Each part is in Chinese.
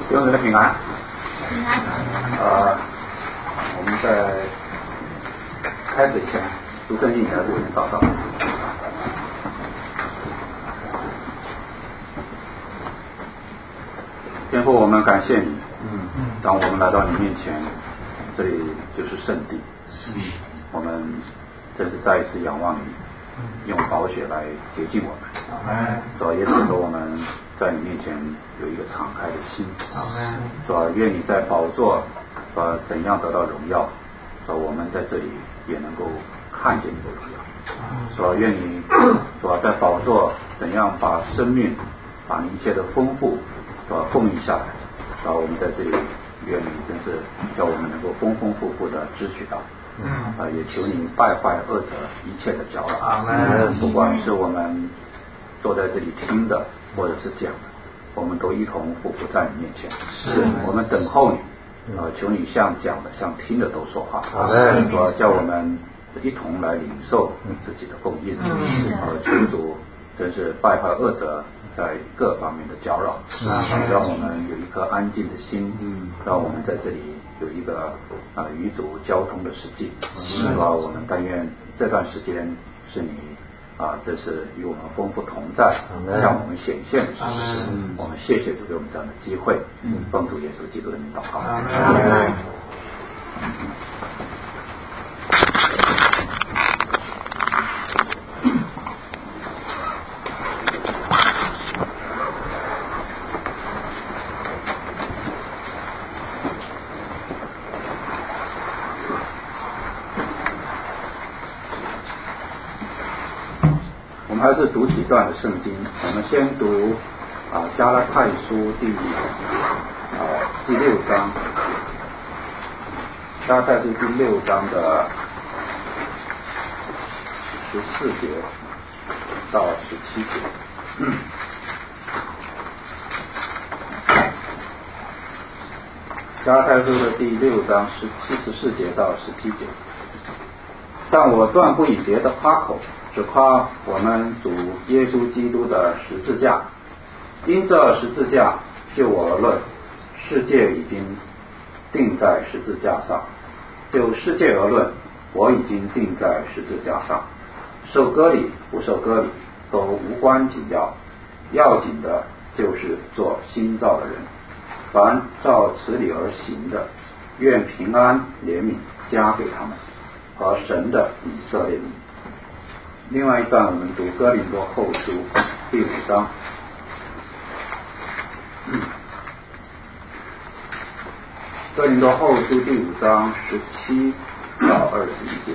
弟兄姊妹平安。 平安。 我们在开始前读圣经以前做一点祷告。天父，我们感谢你。当我们来到你面前，这里就是圣地。我们真是再一次仰望你，用宝血来洁净我们。主要也使得我们在你面前有一个敞开的心。主要愿你在宝座怎样得到荣耀，我们在这里也能够看见你的荣耀。主要愿你主要在宝座怎样把生命把你一切的丰富供应下来。我们在这里愿你真是叫我们能够丰丰富富的支取到。也求你败坏恶者一切的搅扰。不管是我们坐在这里听的或者是讲的，我们都一同匍匐在你面前。我们等候你。求你像讲的像听的都说话。主要叫我们一同来领受你自己的供应。求主真是败坏恶者在各方面的搅扰，让我们有一颗安静的心，让我们在这里有一个与主交通的实际。我们但愿这段时间是你这是与我们丰富同在，向我们显现的时时。我们谢谢主给我们这样的机会，奉主耶稣基督的名祷告。我们还是读几段的圣经。我们先读加拉太书第6章，加拉太书第6章的14节到17节。加拉太书的第6章14节到17节。但我断不以别的夸口，只夸我们主耶稣基督的十字架。因这十字架就我而论，世界已经定在十字架上；就世界而论，我已经定在十字架上。受割礼不受割礼都无关紧要，要紧的就是做新造的人。凡照此理而行的，愿平安怜悯加给他们和神的以色列民。另外一段我们读哥林多后书第5章。哥林多后书第5章17到21节。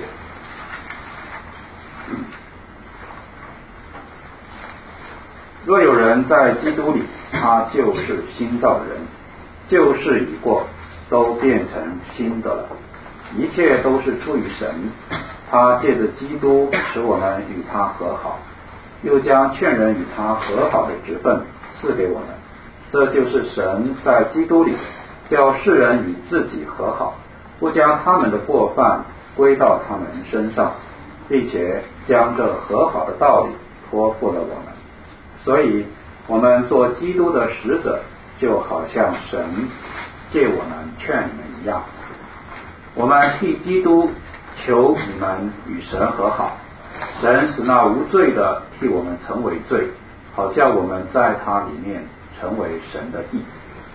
若有人在基督里，他就是新造的人，旧事已过，都变成新的了。一切都是出于神，他借着基督使我们与他和好，又将劝人与他和好的职分赐给我们。这就是神在基督里叫世人与自己和好，不将他们的过犯归到他们身上，并且将这和好的道理托付了我们。所以我们做基督的使者，就好像神借我们劝你们一样。我们替基督求你们与神和好，神使那无罪的替我们成为罪，好叫我们在他里面成为神的义。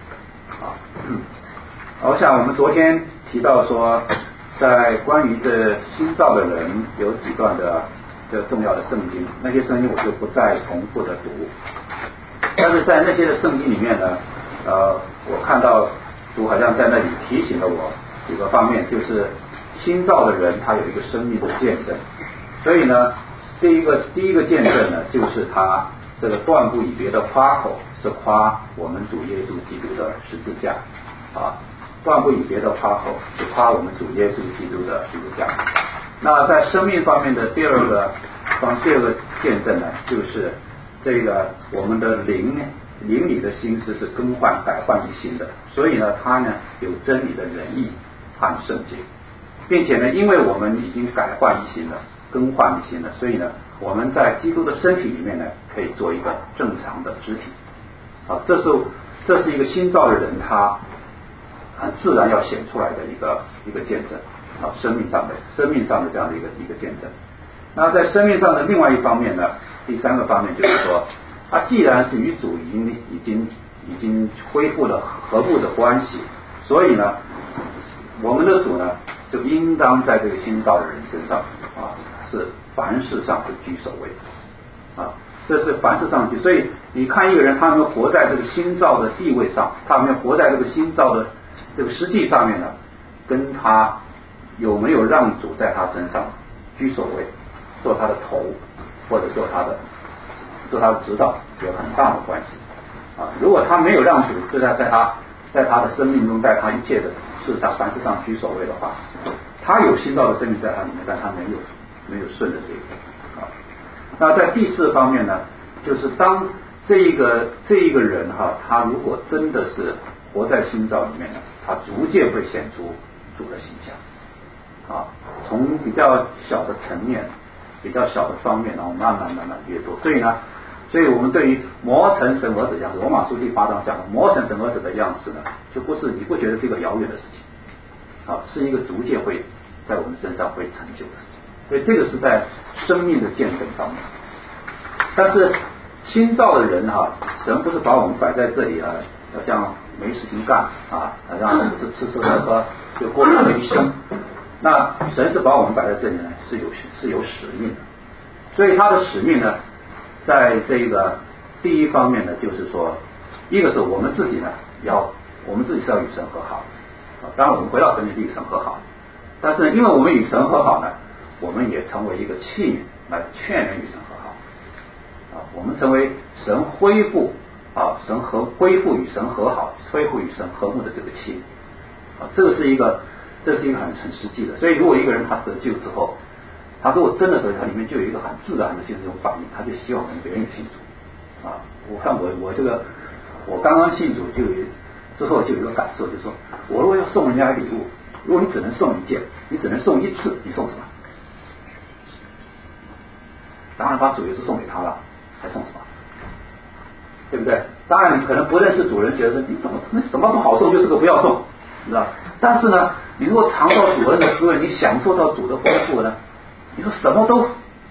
我想我们昨天提到说，在关于这新造的人有几段的这重要的圣经，那些圣经我就不再重复的读。但是在那些的圣经里面呢，我看到主好像在那里提醒了我几个方面，就是新造的人他有一个生命的见证。所以呢，第一个见证呢，就是他这个断不以别的夸口，是夸我们主耶稣基督的十字架。断不以别的夸口，是夸我们主耶稣基督的十字架。那在生命方面的第二个见证呢，就是这个我们的灵里的心思是改换一新的，所以呢，它呢有真理的仁义和圣洁，并且呢，因为我们已经改换一新了，更换一新了，所以呢，我们在基督的身体里面呢，可以做一个正常的肢体。这这是一个新造的人他很自然要显出来的一个见证啊，生命上的这样的一个见证。那在生命上的另外一方面呢，第三个方面就是说，他既然是与主已经恢复了和睦的关系，所以呢，我们的主呢就应当在这个新造的人身上啊，是凡事上是居首位啊，这是凡事上居。所以你看一个人他有没有活在这个新造的地位上，他有没有活在这个新造的这个实际上面呢，跟他有没有让主在他身上居首位，做他的头，或者做他的指导，有很大的关系啊。如果他没有让主在他的生命中，在他一切的事上凡事上居首位的话，他有新造的生命在他里面，但他没有顺着这个啊。那在第四方面呢，就是当这一个人哈，他如果真的是活在新造里面呢，他逐渐会显出主的形象啊，从比较小的层面、比较小的方面，然后慢慢越多。所以我们对于磨成神儿子样式，罗马书第8章讲的磨成神儿子的样式呢，就不是你不觉得是一个遥远的事情啊，是一个逐渐会在我们身上会成就的事情。所以这个是在生命的见证上面。但是新造的人哈，神不是把我们摆在这里啊，好像没事情干啊，好像我们是吃吃喝喝就过他的一生。那神是把我们摆在这里呢，是有使命的。所以他的使命呢，在这个第一方面呢，就是说，一个是我们自己呢我们自己是要与神和好啊。当然我们回到神里与神和好，但是因为我们与神和好呢，我们也成为一个器皿来劝人与神和好啊。我们成为神恢复与神和好，恢复与神和睦的这个器皿啊。这是一个很实际的。所以如果一个人他得救之后，他如果真的得救，他里面就有一个很自然的这种反应，他就希望跟别人也信主啊。我看我刚刚信主之后就有一个感受，就是说我如果要送人家礼物，如果你只能送一件，你只能送一次，你送什么？当然把主耶稣送给他了，还送什么？对不对？当然你可能不认识主人，觉得你怎么什么不好送，就这个不要送，知道？但是呢，你如果尝到主人的滋味，你享受到主的丰富呢，你说什么都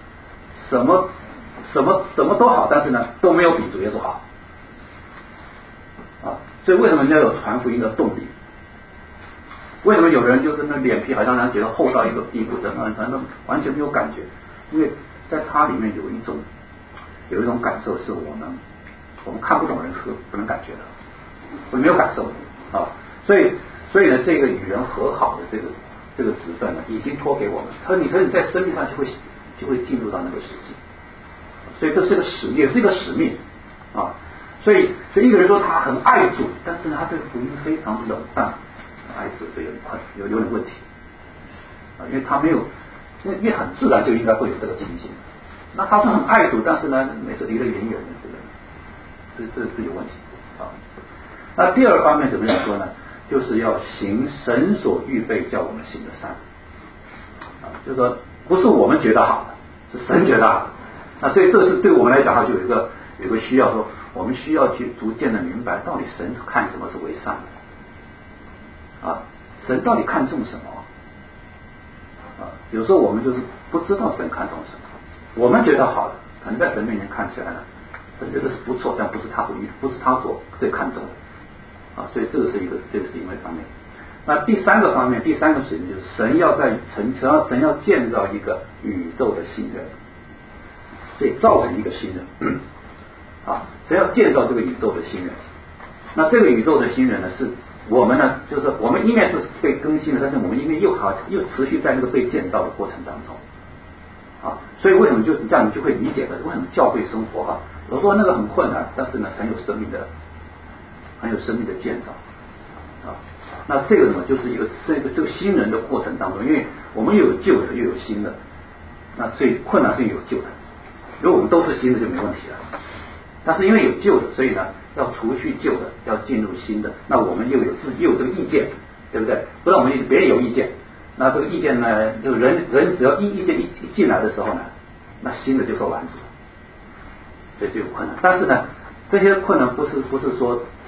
好，但是呢都没有比主耶稣好啊。所以为什么人家有传福音的动力？为什么有人就是那脸皮好像让人觉得厚到一个地步的，反正完全没有感觉？因为在他里面有一种感受，是我们看不懂人是不能感觉的，我没有感受的啊。所以呢，这个与人和好的这个职分呢，已经托给我们。他说你在生命上就会进入到那个实际，所以这是个使命，也是一个使命啊。所以一个人说他很爱主，但是呢，他对福音非常冷淡，爱主这有点问题啊，因为他没有，因为很自然就应该会有这个情形。那他说很爱主，但是呢，每次离得远远的，这是有问题啊。那第二方面怎么样说呢？就是要行神所预备叫我们行的善啊，就是说不是我们觉得好的，是神觉得好的。那所以这是对我们来讲，它就有一个需要说，我们需要去逐渐的明白，到底神看什么是为善的啊？神到底看重什么啊？有时候我们就是不知道神看重什么，我们觉得好的，可能在神面前看起来呢，神觉得是不错，但不是他所最看重的。所以这个是一个方面。那第三个方面，第三个使命就是神要建造一个宇宙的新人，所以造成一个新人啊，神要建造这个宇宙的新人。那这个宇宙的新人呢，是我们呢，就是我们一面是被更新的，但是我们一面又持续在那个被建造的过程当中啊。所以为什么就这样，你就会理解了为什么教会生活我说那个很困难，但是呢很有生命的建造啊。那这个呢，就是这个新人的过程当中，因为我们又有旧的又有新的，那最困难是有旧的。如果我们都是新的就没问题了，但是因为有旧的，所以呢要除去旧的，要进入新的。那我们又有这个意见，对不对？不然我们别人有意见，那这个意见呢，就人只要意见一进来的时候呢，那新的就受拦阻，所以就有困难。但是呢，这些困难不是说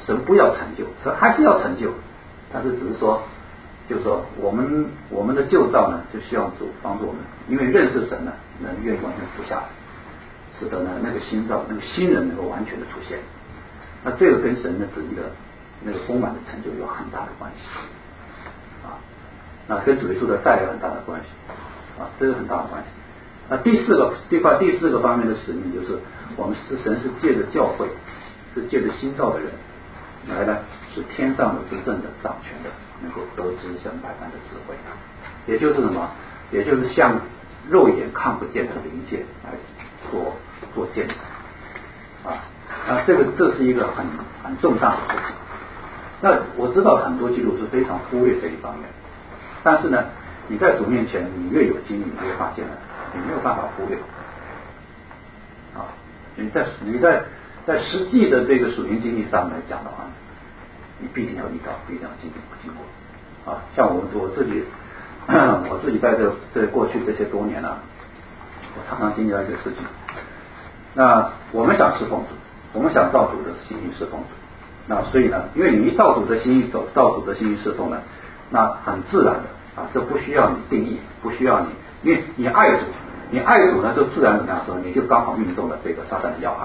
神不要成就，神还是要成就，但是只是说，就是说我们的旧造呢，就希望主帮助我们，因为认识神呢，能愿意完全服下来，使得呢那个新造那个新人能够完全的出现。那这个跟神的旨意的那个丰满的成就有很大的关系啊，那跟主耶稣的再有很大的关系啊，这个很大的关系。那第四个方面的使命就是我们神是借着教会，是借着新造的人来呢，使天上的执政的掌权的能够得知神百般的智慧，也就是什么？也就是向肉眼看不见的灵界来做见证啊。那这是一个很重大的事情。那我知道很多基督徒非常忽略这一方面，但是呢，你在主面前，你越有经历，你越发现了你没有办法忽略啊。你在实际的这个属灵经历上来讲的话，你必定要遇到，必定要经过啊。像我自己在这过去这些多年啊，我常常经历到一个事情。那我们想侍奉主，我们想照主的心意侍奉主。那所以呢，因为你一照主的心意走，照主的心意侍奉呢，那很自然的啊，这不需要你定义，不需要你，因为你爱主，你爱主呢，就自然怎么样说，你就刚好命中了这个撒旦的要害。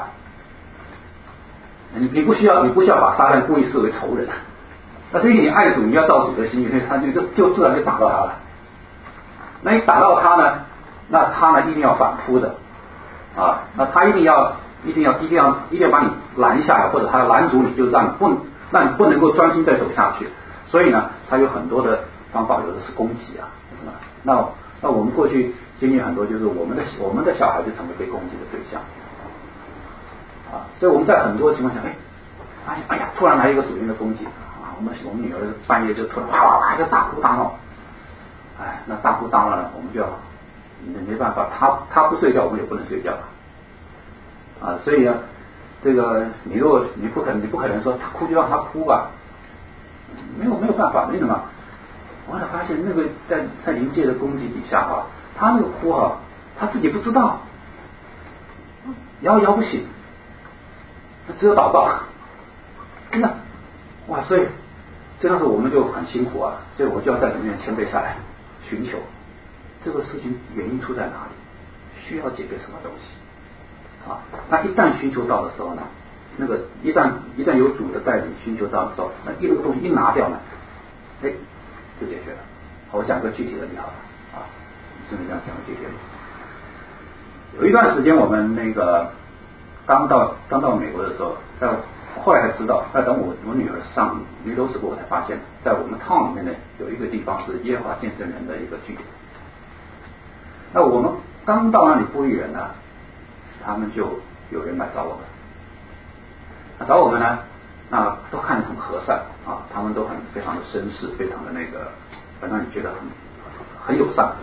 你不需要把撒旦故意视为仇人，那是因为你爱主，你要照主的心意，他就自然就打到他了。那你打到他呢，那他呢一定要反扑的啊，那他一定要把你拦下来，或者他要拦阻你，就让你不能够专心再走下去。所以呢，他有很多的方法，有的是攻击啊，是吧？那我们过去经历很多，就是我们的小孩就成为被攻击的对象啊。所以我们在很多情况下，发现哎呀，突然来一个属灵的攻击啊，我们女儿半夜就突然哇哇哇就大哭大闹，那大哭大闹呢，我们就要没办法，他不睡觉，我们也不能睡觉啊。所以呢，这个你不可能说他哭就让他哭吧，没有办法。为什么？我才发现那个在灵界的攻击底下啊，他那个哭啊，他自己不知道，摇不醒，只有祷告，真的哇！所以这当时我们就很辛苦啊，所以我就要在里面谦卑下来，寻求这个事情原因出在哪里，需要解决什么东西啊？那一旦寻求到的时候呢，那个一旦有主的带领寻求到的时候，那这个东西一拿掉呢，就解决了。好，我讲个具体的例好了啊，就是这样讲个具体的例。有一段时间我们那个刚到美国的时候，后来才知道，等我女儿上女楼时候，我才发现，在我们 town 里面呢，有一个地方是耶和华见证人的一个据点。那我们刚到那里不一远呢，他们就有人来找我们，找我们呢，那都看得很和善啊，他们都非常的绅士，非常的那个，让你觉得很友善。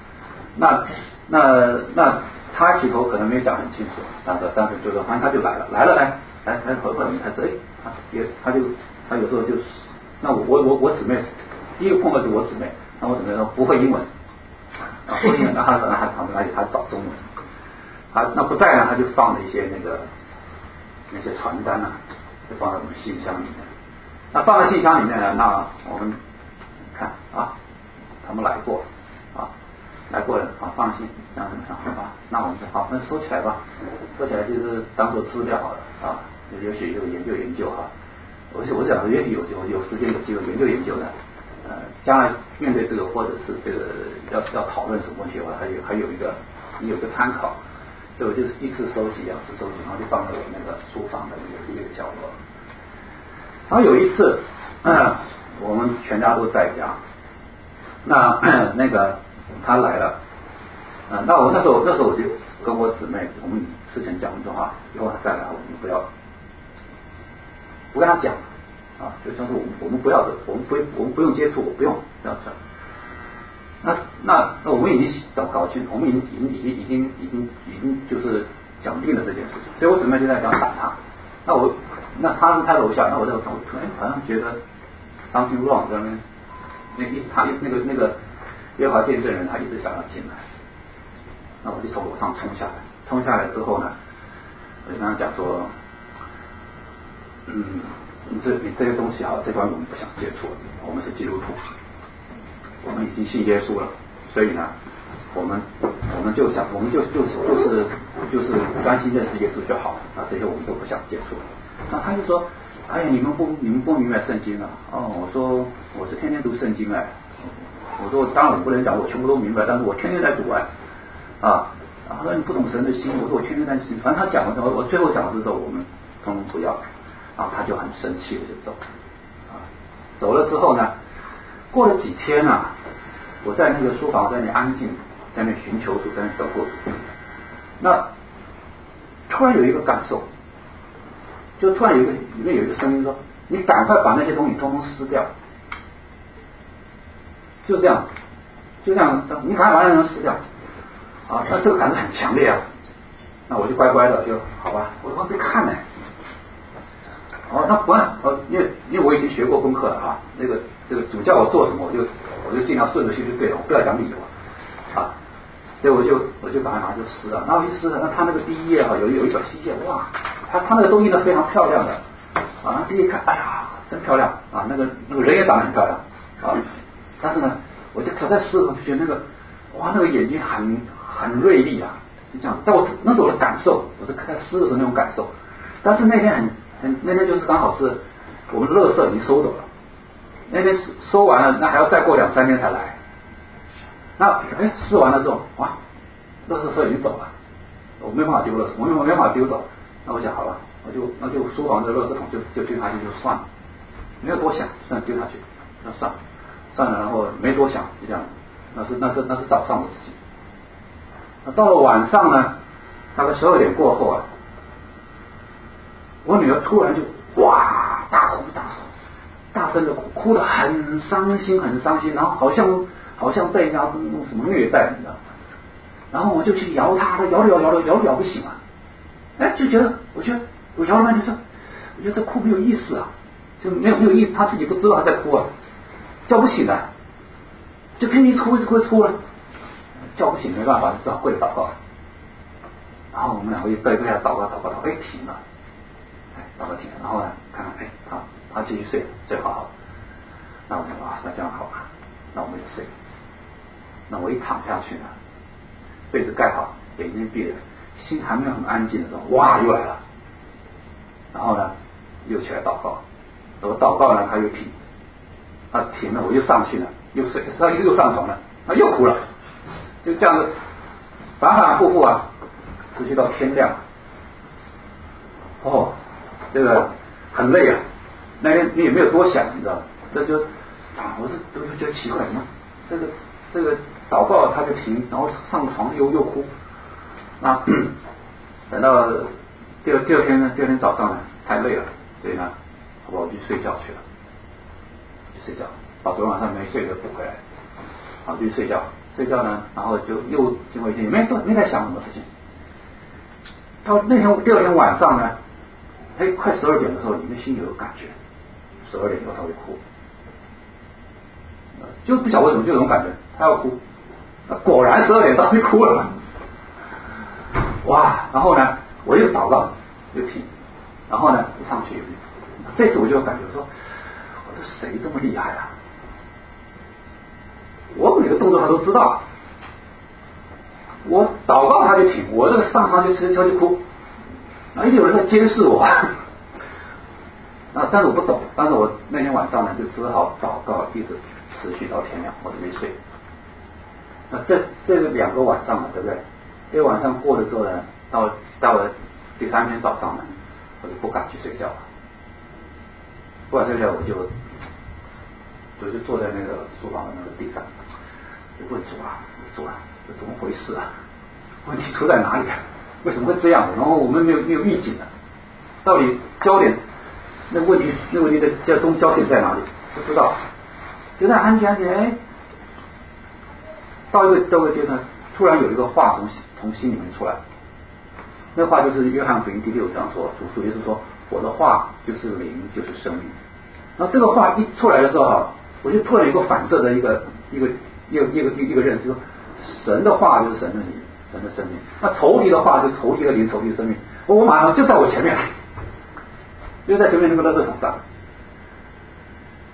那他起头可能没有讲很清楚，但是就说，反正他就来了呢，来回来才知道，他有时候就是，那我姊妹第一个碰到就是我姊妹，那我姊妹说不会英文，不会英文，那他找中文，那不在呢，他就放了一些那些传单啊，就放在我们信箱里面。那放在信箱里面呢，那我们看啊，他们来过啊。来过了啊，放心，这样好吧？那我们就好，那收起来吧，收起来就是当做资料好了啊，也许有研究哈。我想也许有时间有机会研究的，将来面对这个或者是这个要讨论什么问题的话，还有一个参考，所以我就是一次收集，2次收集，然后就放在我那个书房的一个角落。然后有一次，我们全家都在家，那个。他来了，那我那时候我就跟我姊妹，我们之前讲的话，以后他再来，我们不跟他讲啊，就像是我们不要我们不用接触，我不用这样讲。那我们已经搞清，我们已经就是讲定了这件事情，所以我姊妹就在想打他。那他是在楼下，那我突然好像觉得 something wrong 在那边，他那个。耶和华见证人他一直想要进来，那我就从楼上冲下来之后呢，我就跟他讲说， 你这个东西啊，这关我们不想接触了，我们是基督徒，我们已经信耶稣了，所以呢，我们就想，我们就是专心认识耶稣就好啊，这些我们都不想接触。那他就说，哎呀，你们不明白圣经啊？哦，我说我是天天读圣经哎，我说当然我不能讲我全部都明白，但是我天天在读哎，啊，然后说你不懂神的心，我说我天天在信，反正他讲完之后，我最后讲完之后，我们通通不要了，啊，他就很生气的就走了，啊，走了之后呢，过了几天啊，我在那个书房在那里安静，在那里寻求主，在那里等候主，那突然有一个感受。就突然里面有一个声音说：“你赶快把那些东西通通撕掉。”就这样，你赶快把那些东西撕掉。啊，那这个感觉很强烈啊。那我就乖乖的就好吧，我在看呢。哦，那不按因为我已经学过功课了啊。这个主叫我做什么，我就尽量顺着去就对了，我不要讲理由啊。所以我就把它拿去撕了，然后一撕了，那他那个第一页啊，有一小细页，哇，他那个东西呢非常漂亮的，啊，第一看，哎呀，真漂亮啊，那个人也长得很漂亮啊，但是呢，我就在撕的时候就觉得那个，哇，那个眼睛很锐利啊，就这样，但那是我的感受，我是在撕的时候那种感受，但是那天那天就是刚好是我们垃圾已经收走了，那天收完了，那还要再过2-3天才来。那撕完了之后，哇，垃圾车已经走了，我没办法丢了，我没办法丢走。那我想好了，那就书房的垃圾桶就丢下去就算了，没有多想，算了丢下去，那算了，然后没多想，就这样，那是早上的事情。那到了晚上呢，大概12点过后啊，我女儿突然就哇大哭大声的哭得很伤心，然后好像被人家弄什么虐待，你知道？然后我就去摇他，摇不醒啊！我觉得我摇了半天说，我觉得这哭没有意思啊，就没有意思，他自己不知道他在哭啊，叫不醒啊，就拼命哭了，叫不醒没办法，只好跪着祷告。然后我们两个一对下祷告，停了，祷告停了，然后呢，看他继续睡好，那我说啊，那这样好吧，那我们就睡。那我一躺下去呢，被子盖好，眼睛闭了，心还没有很安静的时候，哇，又来了。然后呢，又起来祷告，我祷告呢，他又停，停了，我又上去了，又睡，他又上床了，他又哭了，就这样子反反复复啊，持续到天亮。哦，这个很累啊，那天你也没有多想，你知道吗？这就我就觉得奇怪，什么这个祷告他就停，然后上床又哭，那等到第二天呢，第二天早上呢太累了，所以呢我就睡觉去了，把昨天晚上没睡的补回来，好去睡觉呢，然后就又经过一天没在想什么事情，到第二天晚上呢，快12点的时候，里面心里有感觉，12点以后他会哭，就不晓得为什么就有种感觉，他要哭，果然12点他会哭了，哇！然后呢，我又祷告又停，然后呢一上去，这次我就有感觉说，我说谁这么厉害啊？我每个动作他都知道，我祷告他就停，我这个上床就哭，一定有人在监视我。但是我不懂，但是我那天晚上呢就只好祷告，一直持续到天亮，我都没睡。那这个2个晚上了，对不对？这个晚上过了之后呢，到了第3天早上呢，我就不敢去睡觉了。不敢睡觉，我就坐在那个书房的那个地上，就问主啊，这怎么回事啊？问题出在哪里啊？为什么会这样？然后我们没有预警的，到底焦点那问题的焦点在哪里？不知道。就在安静，到一个阶段，突然有一个话从心里面出来，那话就是约翰福音第6章说，主耶稣说，我的话就是灵，就是生命。然后这个话一出来的时候，我就突然有一个反射的一个认识，说神的话就是神的灵，神的生命。那仇敌的话就是仇敌的灵，仇敌的生命。我马上就在我前面，就在前面那个垃圾桶上，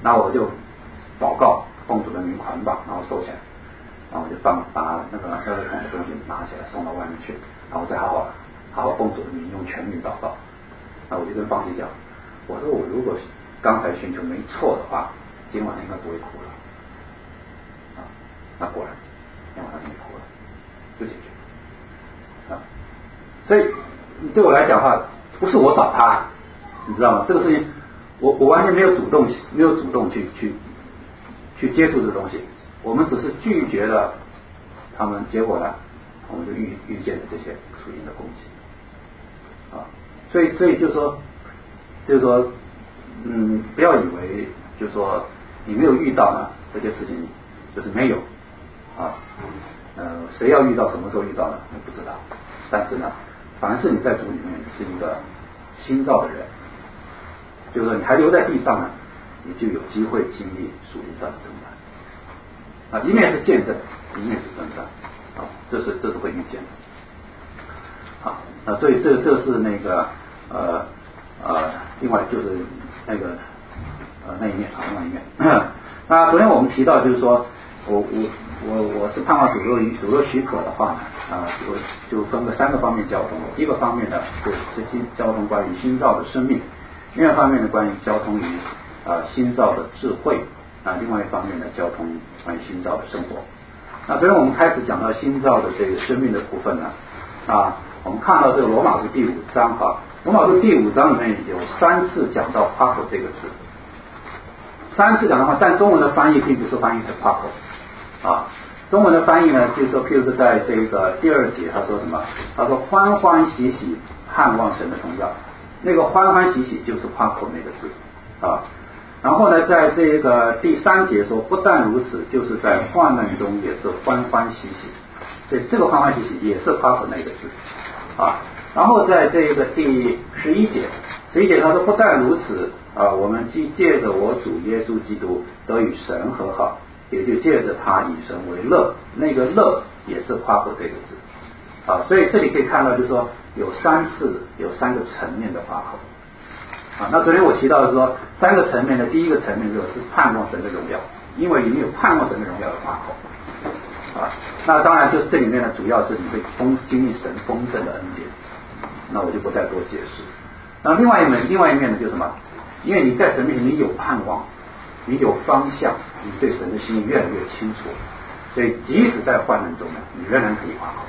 然后我就祷告奉主的名捆绑，然后收起来，然后我就把那个垃圾桶的东西拿起来送到外面去，然后再好好奉主的名用全名祷告。那我就跟方琦讲，我说我如果刚才寻求没错的话，今晚应该不会哭了啊。那果然今晚上没哭了，就解决啊。所以对我来讲的话，不是我找他，你知道吗？这个事情我完全没有主动去接触这个东西，我们只是拒绝了他们，结果呢，我们就遇见了这些属灵的攻击啊。所以就是说，不要以为就是说你没有遇到呢，这些事情就是没有啊。谁要遇到什么时候遇到呢？我不知道。但是呢，凡是你在主里面是一个新造的人，就是说你还留在地上呢，你就有机会经历属灵上的征战啊，一面是见证，一面是征战啊，这是会遇见的。好，所以这是那个另外就是那个那一面啊，另外一面。那昨天我们提到就是说，我是盼望主若许可的话呢，就分个3个方面交通。第一个方面呢，就是交通关于新造的生命；另外一方面呢，关于交通于新造的智慧；另外一方面呢，交通关于新造的生活。那昨天我们开始讲到新造的这个生命的部分呢，我们看到这个罗马书第5章罗马书第5章里面有3次讲到 Paco 这个字，3次讲的话，但中文的翻译并不是翻译成 Paco 啊。中文的翻译呢，就是说，譬如说在这个第2节，他说什么？他说欢欢喜喜盼望神的同在，那个欢欢喜喜就是 Paco 那个字啊。然后呢，在这个第3节说，不但如此，就是在患难中也是欢欢喜喜，所以这个欢欢喜喜也是 Paco 那个字啊。然后在这个第11节他说，不但如此我们既借着我主耶稣基督得与神和好，也就借着他以神为乐，那个乐也是Paco这个字啊。所以这里可以看到，就是说有3个层面的Paco啊。那昨天我提到的说3个层面的，第一个层面就是盼望神的荣耀，因为你有盼望神的荣耀的Paco啊。那当然就是这里面呢，主要是你会经历神丰盛的恩典，那我就不再多解释。那另外一面呢，就是什么？因为你在神面前你有盼望，你有方向，你对神的心意越来越清楚，所以即使在患难中呢，你仍然可以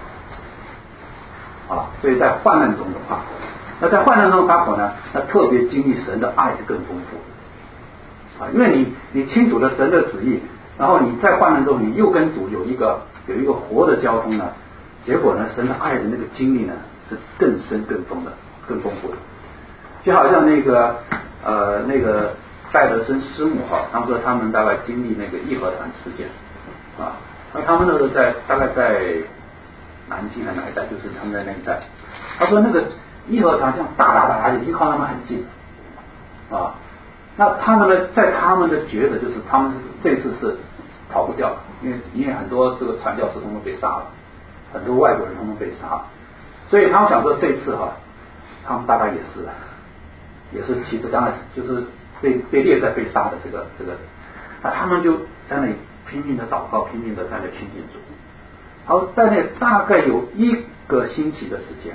Paco所以在患难中的Paco，那在患难中的Paco呢，那特别经历神的爱是更丰富因为你清楚了神的旨意，然后你在患难中你又跟主有一个活的交通呢，结果呢，神的爱的那个经历呢是更深更丰富的。就好像那个戴德生师母他们说他们大概经历那个义和团事件那他们那时候大概在南京的那一带，就是他们在那一带，他说那个义和团像打依靠他们很近那他们呢，在他们的觉得就是他们这次是逃不掉了，因为很多这个传教士他们被杀了，很多外国人他们被杀了，所以他们想说这次他们大概也是其实当然就是被列在被杀的这个那他们就在那里拼命的祷告，拼命的在那亲近主，然后在那大概有1个星期的时间，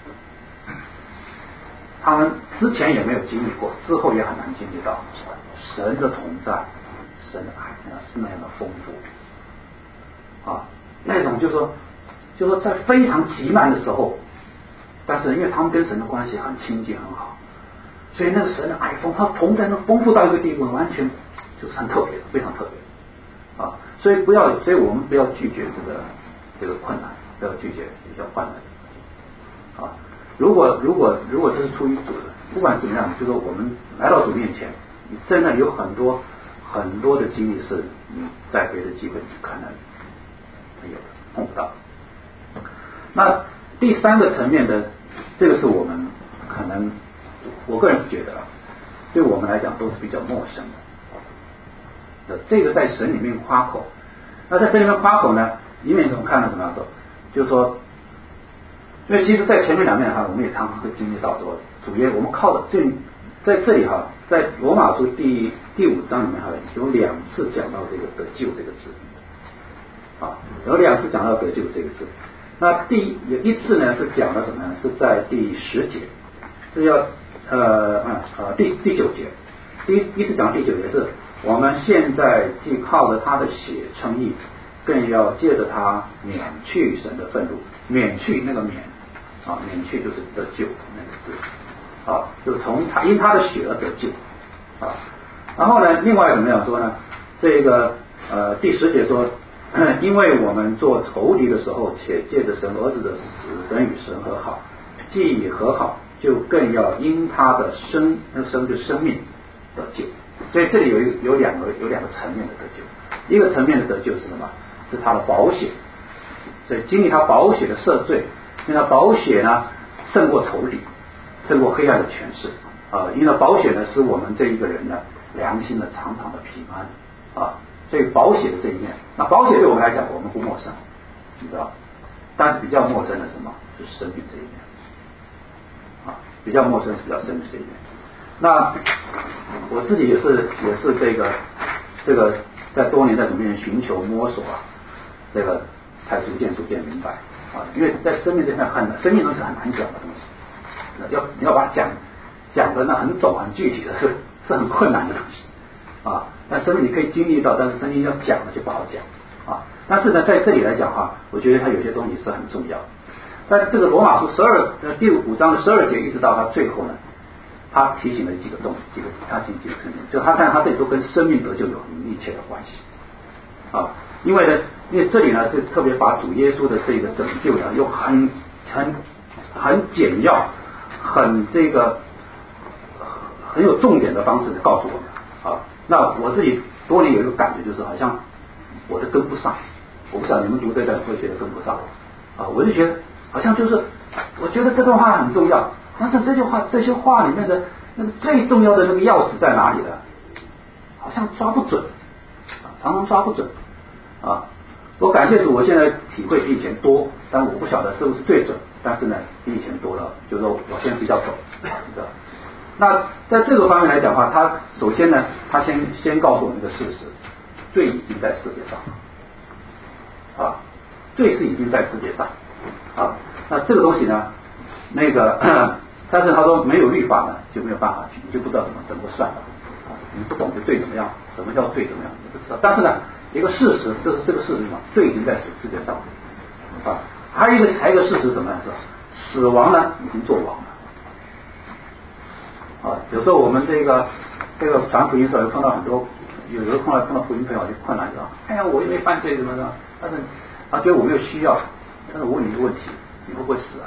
他们之前也没有经历过，之后也很难经历到神的同在，神的爱是那样的丰富那种就是说在非常急难的时候，但是因为他们跟神的关系很亲近很好，所以那个神的爱他同在那丰富到一个地步，完全就是很特别的，非常特别所以我们不要拒绝这个困难，不要拒绝比较患难如果这是出于主的，不管怎么样，就是说我们来到主面前，你在那里有很多很多的经历是你在别的机会可能没有的，碰不到。那第3个层面的，这个是我们可能我个人是觉得对我们来讲都是比较陌生的。这个在神里面Paco，那在神里面Paco呢，一面我们看到什么样说，就是说，因为其实在前面2面我们也常常会经历到说，主耶，我们靠的在这里哈，在罗马书第5章里面哈，有2次讲到这个得救这个字，啊，有2次讲到得救这个字。那第一次呢是讲了什么呢？是在第10节，是要第9节，第一次讲第9节是我们现在既靠着他的血称义，更要借着他免去神的愤怒，免去那个免啊，免去就是得救那个字啊，就从他因他的血而得救啊。然后呢，另外怎么样说呢？这个第10节说。因为我们做仇敌的时候，且借着神儿子的死，神与神和好，既已和好，就更要因他的生就生命得救。所以这里有两个层面的得救。一个层面的得救是什么？是他的宝血。所以经历他宝血的赦罪，因为他宝血呢胜过仇敌，胜过黑暗的权势啊。因为宝血呢使我们这一个人呢良心的常常的平安啊。所以宝血的这一面，那宝血对我们来讲我们不陌生，你知道，但是比较陌生的什么？是生命这一面啊，比较陌生是比较生命这一面。那我自己也是这个在多年在里面寻求摸索啊，这个才逐渐明白啊，因为在生命这面生命东西很难讲的东西，你要把它讲的那很懂很具体的是很困难的东西啊。但生命你可以经历到，但是生命要讲的就不好讲啊。但是呢，在这里来讲哈，我觉得它有些东西是很重要。但这个罗马书第5章的12节一直到他最后呢，他提醒了几个层面，就他看他这里都跟生命得救有很密切的关系啊。因为这里呢，就特别把主耶稣的这个拯救呢，用很简要、很有重点的方式告诉我们啊。那我自己多年有一个感觉，就是好像我都跟不上，我不知道你们读这段会觉得跟不上啊。我就觉得好像就是，我觉得这段话很重要，但是这些话里面的那个最重要的那个钥匙在哪里呢？好像抓不准，常常抓不准啊。我感谢主，我现在体会比以前多，但我不晓得是不是最准，但是呢，比以前多了，就是说我现在比较懂，知道。那在这个方面来讲的话，他首先呢，他先告诉我们一个事实，罪已经在世界上啊，罪是已经在世界上啊。那这个东西呢，但是他说没有律法呢，就没有办法去，你就不知道怎么算了啊，你不懂就罪怎么样，什么叫罪怎么样，你不知道。但是呢，一个事实就是这个事实嘛，罪已经在世界上啊。还有一个事实什么呢？是死亡呢已经做完了。啊，有时候我们这个传福音的时候，碰到很多，有时候碰到福音朋友就困难，就说：“哎呀，我又没犯罪，怎么的？”但是他觉得我没有需要，但是我问你一个问题：你会不会死啊？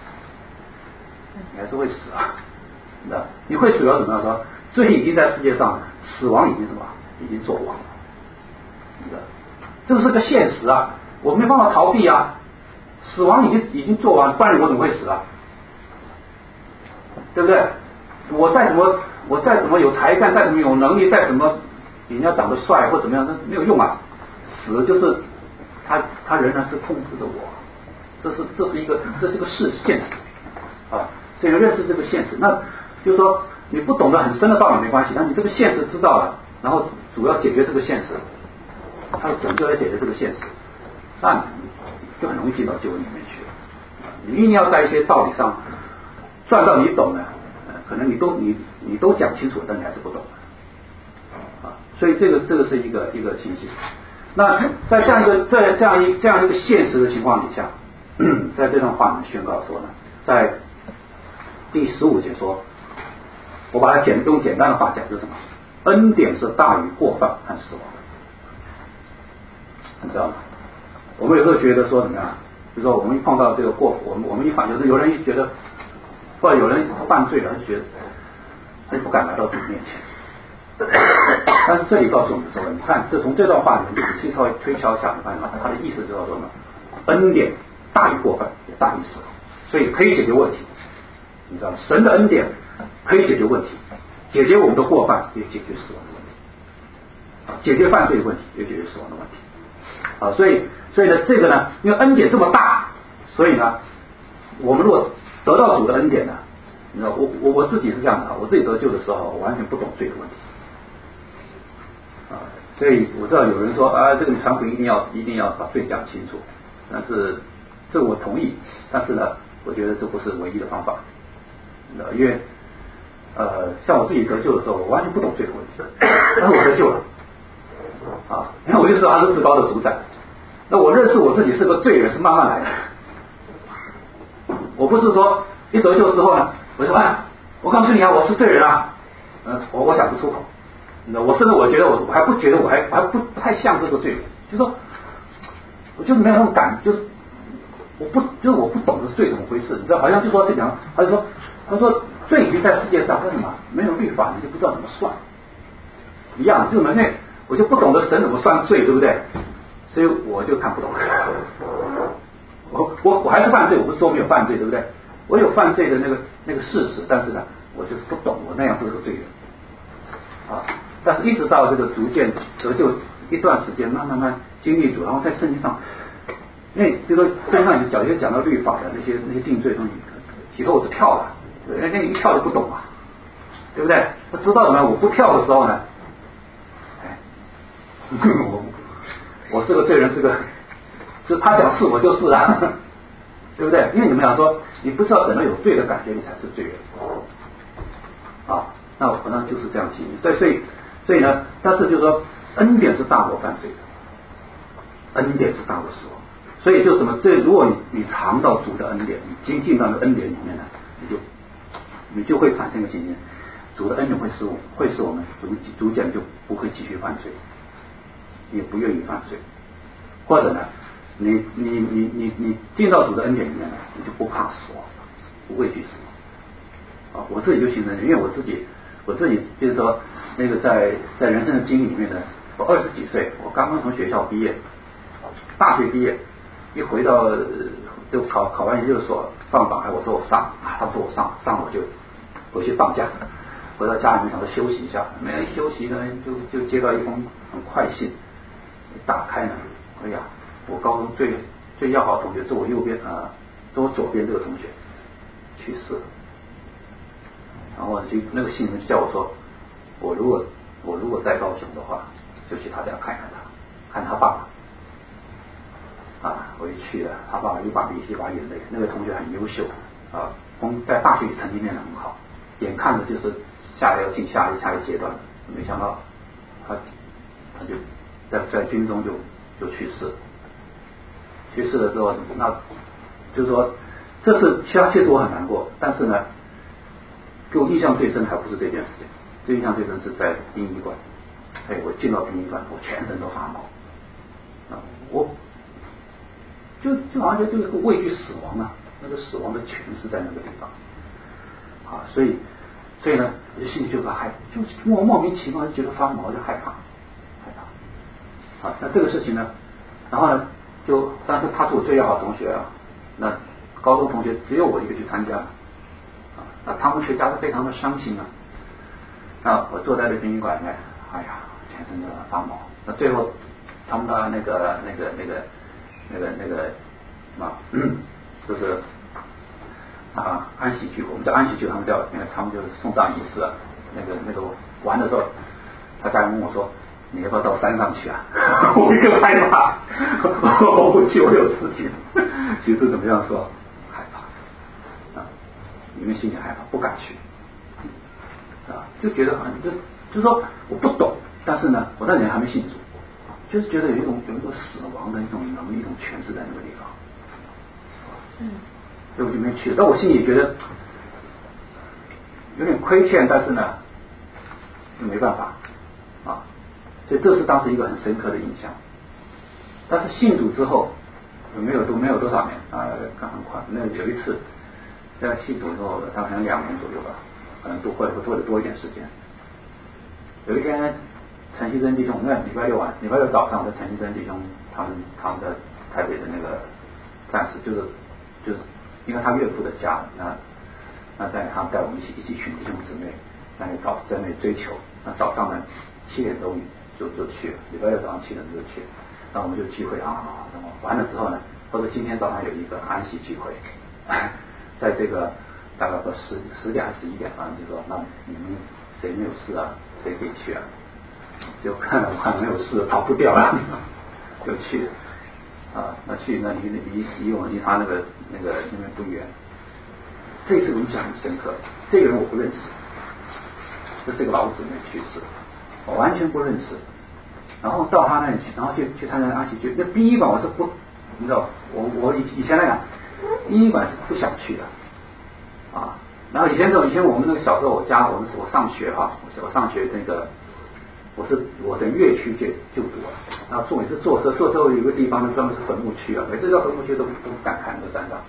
你还是会死啊？那你会死了怎么样说？罪已经在世界上，死亡已经什么？已经做完了。这是个现实啊，我没办法逃避啊。死亡已经做完，不然我怎么会死啊？对不对？我再怎么有才干，再怎么有能力，再怎么比人家长得帅或怎么样，那没有用啊。死就是他仍然是控制着我，这是一个现实啊。所以认识这个现实，那就是说你不懂得很深的道理没关系，但你这个现实知道了，然后主要解决这个现实，他的拯救来解决这个现实，那你就很容易进到救恩里面去了。你一定要在一些道理上赚到你懂的。可能你都讲清楚，但你还是不懂啊，所以这个是一个情形。那在这样一个现实的情况底下，在这段话呢宣告说呢，在第15节说，我把它用简单的话讲就是什么？恩典是大于过犯和死亡的，你知道吗？我们有时候觉得说怎么样？就是说我们一碰到这个我们一反就是有人一觉得。或者有人犯罪了，他觉得他就不敢来到主面前。但是这里告诉我们说，你看，从这段话里面仔细稍微推敲一下，你发现他的意思就是说什么？恩典大于过犯，也大于死亡，所以可以解决问题。你知道，神的恩典可以解决问题，解决我们的过犯，也解决死亡的问题。啊，解决犯罪的问题，也解决死亡的问题。啊，所以呢，这个呢，因为恩典这么大，所以呢，我们如果得到主的恩典呢， 你知道我自己是这样的，我自己得救的时候，我完全不懂罪的问题啊，所以我知道有人说啊，这个你传福音一定要把罪讲清楚，但是这个我同意，但是呢，我觉得这不是唯一的方法，因为像我自己得救的时候，我完全不懂罪的问题，但是我得救了啊，因为我就知道他是至高的主宰，那我认识我自己是个罪人是慢慢来的，我不是说一得救之后呢，我说我告诉你啊，我是罪人啊，我讲不出口，我甚至我觉得我还不觉得我还不太像这个罪人，就是说我就是没有那种感，就是我不懂得罪怎么回事，你知道，好像就说这讲，他说罪已经在世界上，为什么没有律法你就不知道怎么算一样，就是因为我就不懂得神怎么算罪，对不对？所以我就看不懂。我还是犯罪，我不是说没有犯罪，对不对？我有犯罪的那个事实，但是呢，我就是不懂，我那样是个罪人啊。但是一直到这个逐渐得救一段时间，慢慢经历主，然后在圣经上，因为这个圣经上有讲到律法的那些定罪东西，以后我是跳了，那一跳就不懂了，对不对？他知道什么？我不跳的时候呢，我是个罪人，是他讲是我就是了，对不对？因为你们讲说，你不是要等到有罪的感觉，你才是罪人啊。那我好像就是这样经历，所以呢，但是就是说，恩典是大过犯罪的，恩典是大过死亡。所以就什么，如果你尝到主的恩典，你进到那个恩典里面呢，你就会产生一个信心，主的恩典会使我们逐渐就不会继续犯罪，也不愿意犯罪，或者呢，你进到主的恩典里面呢，你就不怕死亡，不畏惧死亡啊。我自己就形成，因为我自己就是说，那个在人生的经历里面呢，我20几岁，我刚刚从学校毕业，大学毕业，一回到就考完研究所放榜，我说我上他说我上我就回去放假，回到家里面想说休息一下，没人休息呢，就接到一封很快信，打开呢，哎呀，我高中最要好的同学，坐我右边坐我左边这个同学去世了，然后就那个信里面就叫我说，我如果在高雄的话，就去他家看他爸爸。我一去了，他爸爸一把鼻涕一把眼泪。那个同学很优秀啊，在大学里成绩练得很好，眼看着就是要进下一阶段了，没想到他就在军中就去世了。去世了之后，那就是说这次他确实我很难过，但是呢，给我印象最深还不是这件事情，最印象最深是在殡仪馆。我进到殡仪馆，我全身都发毛我就好像就是畏惧死亡啊，那个死亡的权势在那个地方所以呢，我就心里就莫名其妙就觉得发毛，就害怕那这个事情呢，然后呢，但是他是我最要好的同学那高中同学只有我一个去参加那他们全家是非常的伤心我坐在这殡仪馆里面，哎呀，全身都发毛。那最后他们的那个就是安息聚会，我们叫安息聚会，他们就是送葬仪式那个玩的时候，他家人问我说，你要不要到山上去我一个害怕，我不去，我有事情。其实怎么样说，害怕因为心里害怕，不敢去就觉得就是说我不懂，但是呢，我那年还没信主，就是觉得有一种死亡的一种能力、一种权势在那个地方，所以我就没去。但我心里觉得有点亏欠，但是呢，没办法所以这是当时一个很深刻的印象。但是信主之后，没有多少年很快。那有一次在信主之后，大概2年左右吧，可能或者多一点时间。有一天，陈锡珍弟兄，我们在礼拜六早上，在陈锡珍弟兄他们在台北的那个战士，就是因为他岳父的家，那在他们带我们一起群弟兄姊妹在那里追求。那早上呢7点钟就去了，礼拜六早上7点钟就去了。那我们就聚会完了之后呢，或者今天早上有一个安息聚会，在这个大概到10点还是11点啊，就说那你们谁没有事啊，谁可以去啊？就看了没有事，跑不掉了，就去啊。那去那离他那边不远。这次印象很深刻，这个人我不认识，这个老姊妹去世，我完全不认识。然后到他那里去，然后去参加阿奇去。那殡仪馆我是不，你知道，我以前来讲，殡仪馆是不想去的啊。然后以前我们那个小时候，我上学哈，我上学那个。我在乐区就读了，然后每次坐车有个地方呢专门是坟墓区啊，每次到坟墓区都不敢看那个山上，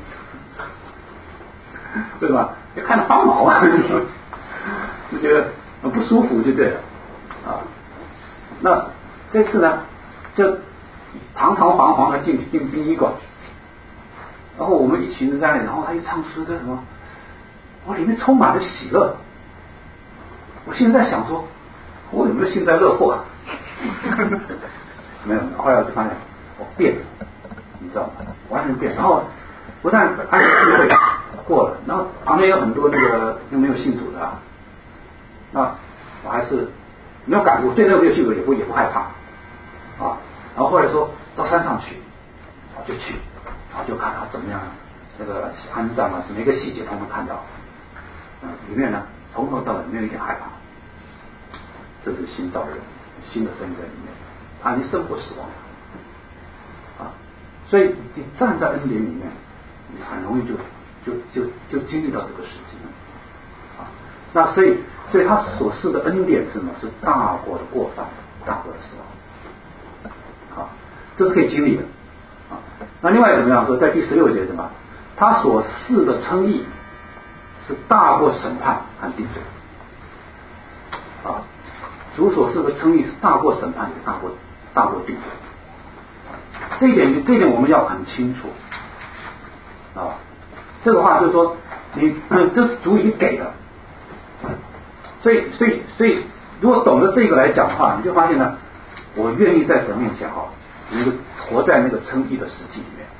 对吧？就看着发毛啊，就觉得很不舒服，就对了啊。那这次呢，就堂堂皇皇的进殡仪馆，然后我们一群人在那里，然后他一唱诗歌什么，里面充满了喜乐。我现在在想说。我有没有幸灾乐祸啊？没有，后来我就发现我变了，你知道吗？完全变。然后不但安息聚会过了，然后旁边有很多那个又没有信主的啊，那我还是没有感觉，我对那个没有信主也不害怕啊。然后后来说到山上去，我就去，然后就看他怎么样那个安葬啊，每个细节都能看到，里面呢从头到尾没有一点害怕。这是新造人，新的生命在里面，他已经胜过死亡啊！所以你站在恩典里面，你很容易就经历到这个事情啊。那所以他所示的恩典是什么？是大过的过犯，大过的死亡啊，这是可以经历的啊。那另外怎么样说？在第16节什么？他所示的称义是大过审判和定罪啊。主所示的称义是大过审判，也大过定罪。这一点我们要很清楚啊。这个话就是说，这是主已经给的，所以，如果懂得这个来讲的话，你就发现呢，我愿意在神面前哈，能够活在那个称义的实际里面。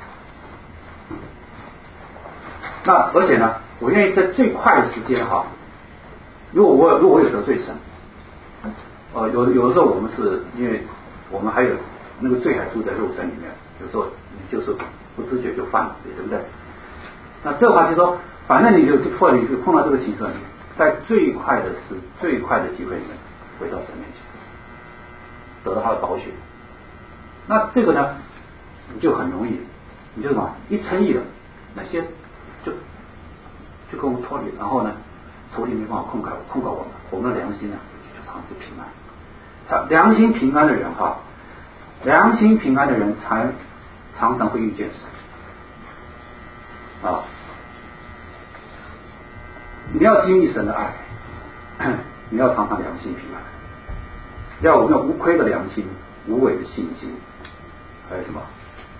那而且呢，我愿意在最快的时间哈，如果我有得罪神。有的时候我们是因为我们还有那个罪还住在肉身里面，有时候你就是不自觉就犯了罪，对不对？那这话就说，反正你就碰到这个情况，在最快的机会里面回到神面前，得到他的保险。那这个呢，你就很容易，你就什么一称义了，那些就跟我们脱离，然后呢，仇敌没办法控告我们的良心呢就常就平安。良心平安的人哈，良心平安的人才常常会遇见神啊！你要经历神的爱，你要常常良心平安，要有无亏的良心，无伪的信心，还有什么？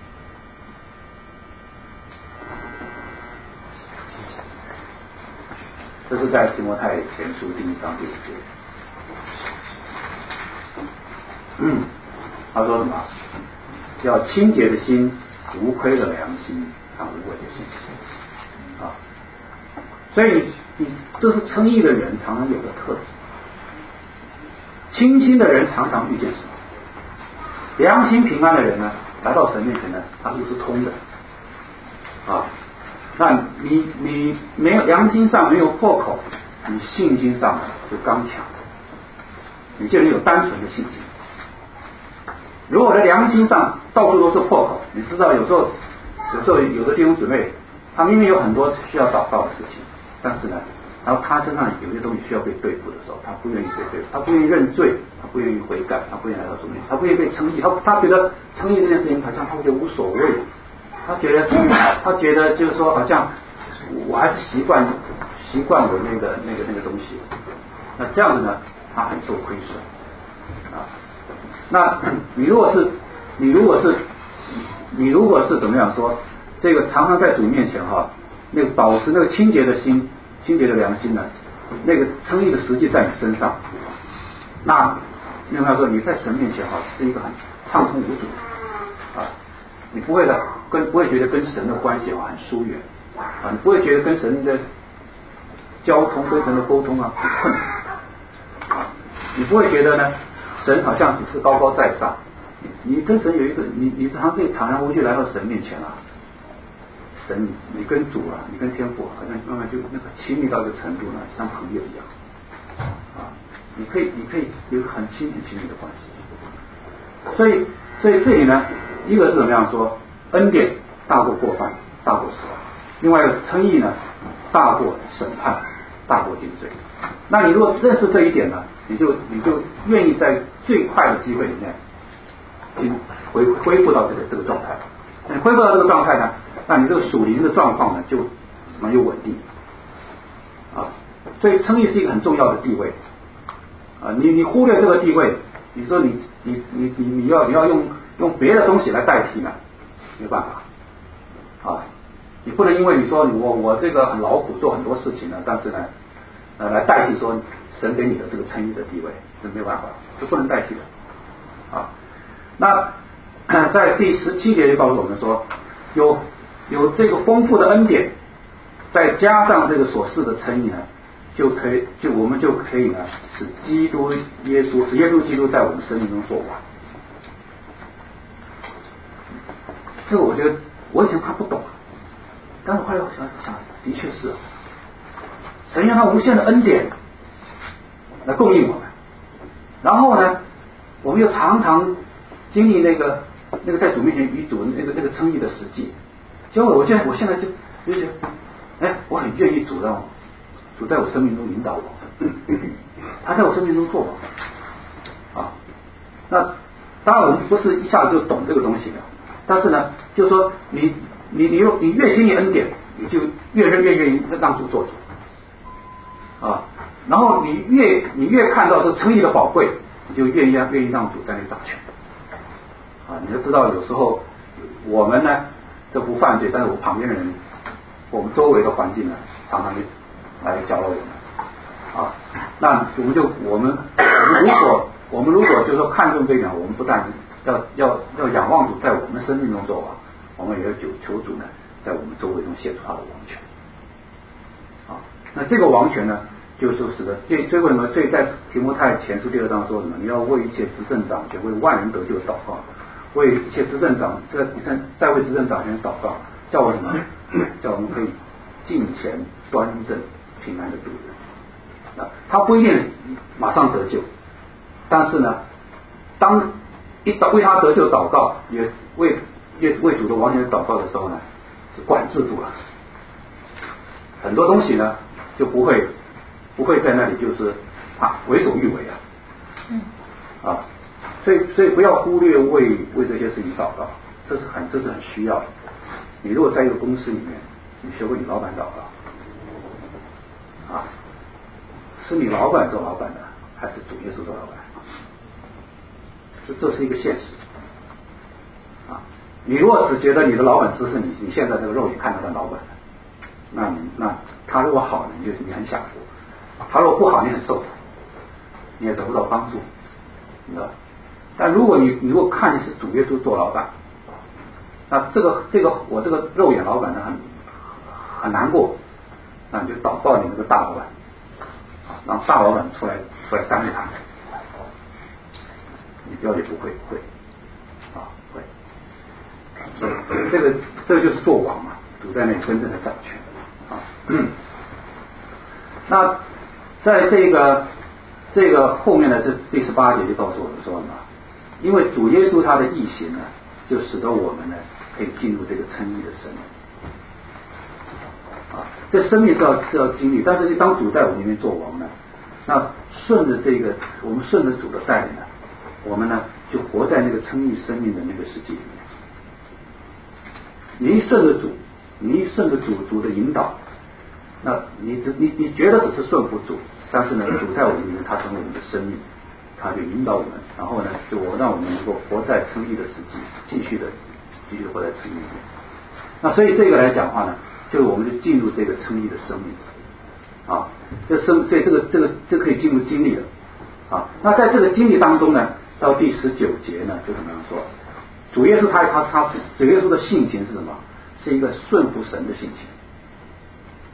这是在提摩太前书第1章第5节。他说什么？要清洁的心，无亏的良心，和无伪的信心啊！所以这是称义的人常常有的特质。清心的人常常遇见神，良心平安的人呢，来到神面前呢，他路是通的啊。那你没有良心上没有破口，你信心上就刚强，你就能有单纯的信心。如果我的良心上到处都是破口，你知道有时候有的弟兄姊妹，他明明有很多需要祷告的事情，但是呢，然后他身上有些东西需要被对付的时候，他不愿意被对付，他不愿意认罪，他不愿意悔改，他不愿意来到主面前，他不愿意被称义，他觉得称义这件事情好像他觉得无所谓，他觉得就是说好像我还是习惯我那个东西，那这样子呢，他很受亏损啊。那你如果是怎么样说？这个常常在主面前哈，那个保持那个清洁的心、清洁的良心呢，那个称义的实际在你身上。那另外说，你在神面前哈是一个很畅通无阻啊，你不会觉得跟神的关系很疏远啊，你不会觉得跟神的交通跟神的沟通啊很困难啊，你不会觉得呢神好像只是高高在上，你跟神有一个你常常可以坦然无惧来到神面前啊，神你跟主啊，你跟天父好像慢慢就那个亲密到一个程度呢，像朋友一样啊，你可以有很亲密的关系。所以这里呢，一个是怎么样说，恩典大过过犯，大过死亡；另外一个称义呢，大过审判，大过定罪。那你如果认识这一点呢，你就愿意在最快的机会里面恢复到这个状态。你恢复到这个状态呢，那你这个属灵的状况呢就蛮有稳定啊。所以称义是一个很重要的地位啊。你忽略这个地位，你说你要用别的东西来代替呢，没办法啊。你不能因为你说我这个很劳苦做很多事情呢，但是呢来代替说神给你的这个称义的地位，这没有办法，这不能代替的啊。那在第17节就告诉我们说，有这个丰富的恩典，再加上这个所示的称义呢，我们就可以呢使耶稣基督在我们生命中做王。这个我觉得我以前看不懂，但是后来我想的确是，神用他无限的恩典来供应我们，然后呢我们又常常经历那个在主面前与主那个称义的实际，结果我现在就觉得，我很愿意主在我生命中引导我，他在我生命中做王啊。那当然我们不是一下子就懂这个东西的，但是呢，就是说你越经历恩典，你就越愿意让主做主啊。然后你越看到这称义的宝贵，你就愿意让主在那里掌权啊。你就知道有时候我们呢这不犯罪，但是我旁边的人，我们周围的环境呢常常来搅扰我们啊。那我们如果就是说看重这一点，我们不但要仰望主在我们生命中做王，我们也要求主呢在我们周围中显出他的王权啊。那这个王权呢，就是使得最为什么在提摩太前书2章说什么？你要为一切执政掌权、为万人得救祷告，为一切执政长在为执政掌权祷告，叫我什么？叫我们可以敬虔端正平安的度日啊。他不一定马上得救，但是呢，当为他得救祷告，也为主的王权祷告的时候呢，是管制住了很多东西呢，就不会在那里就是为所欲为啊。所以不要忽略为这些事情祷告，这是很需要的。你如果在一个公司里面，你学会你老板祷告啊，是你老板做老板的，还是主耶稣做老板？这是一个现实啊。你如果只觉得你的老板只是你现在这个肉眼看到的老板，那他如果好，你很享福；他如果不好，你很受苦，你也得不到帮助，你知道。但如果你看你是主耶稣做老板，那这个我这个肉眼老板呢很难过，那你就祷告你那个大老板，让大老板出来担任他，你不要也不会啊会，所以这个就是做王嘛，主在那里真正的掌权啊。那在这个后面的这第18节就告诉我们说嘛，因为主耶稣他的义行呢，就使得我们呢可以进入这个称义的生命啊。这生命是要经历，但是当主在我们里面做王呢，那我们顺着主的带领呢，我们呢就活在那个称义生命的那个世界里面。你一顺着主的引导，那你觉得只是顺服主，但是呢，主在我们里面，他成为我们的生命，他就引导我们，然后呢，让我们能够活在称义的实际，继续活在称义里面。那所以这个来讲话呢，就是我们就进入这个称义的生命啊，所以这可以进入经历了啊。那在这个经历当中呢，到第19节呢，就怎么样说？主耶稣他主耶稣的性情是什么？是一个顺服神的性情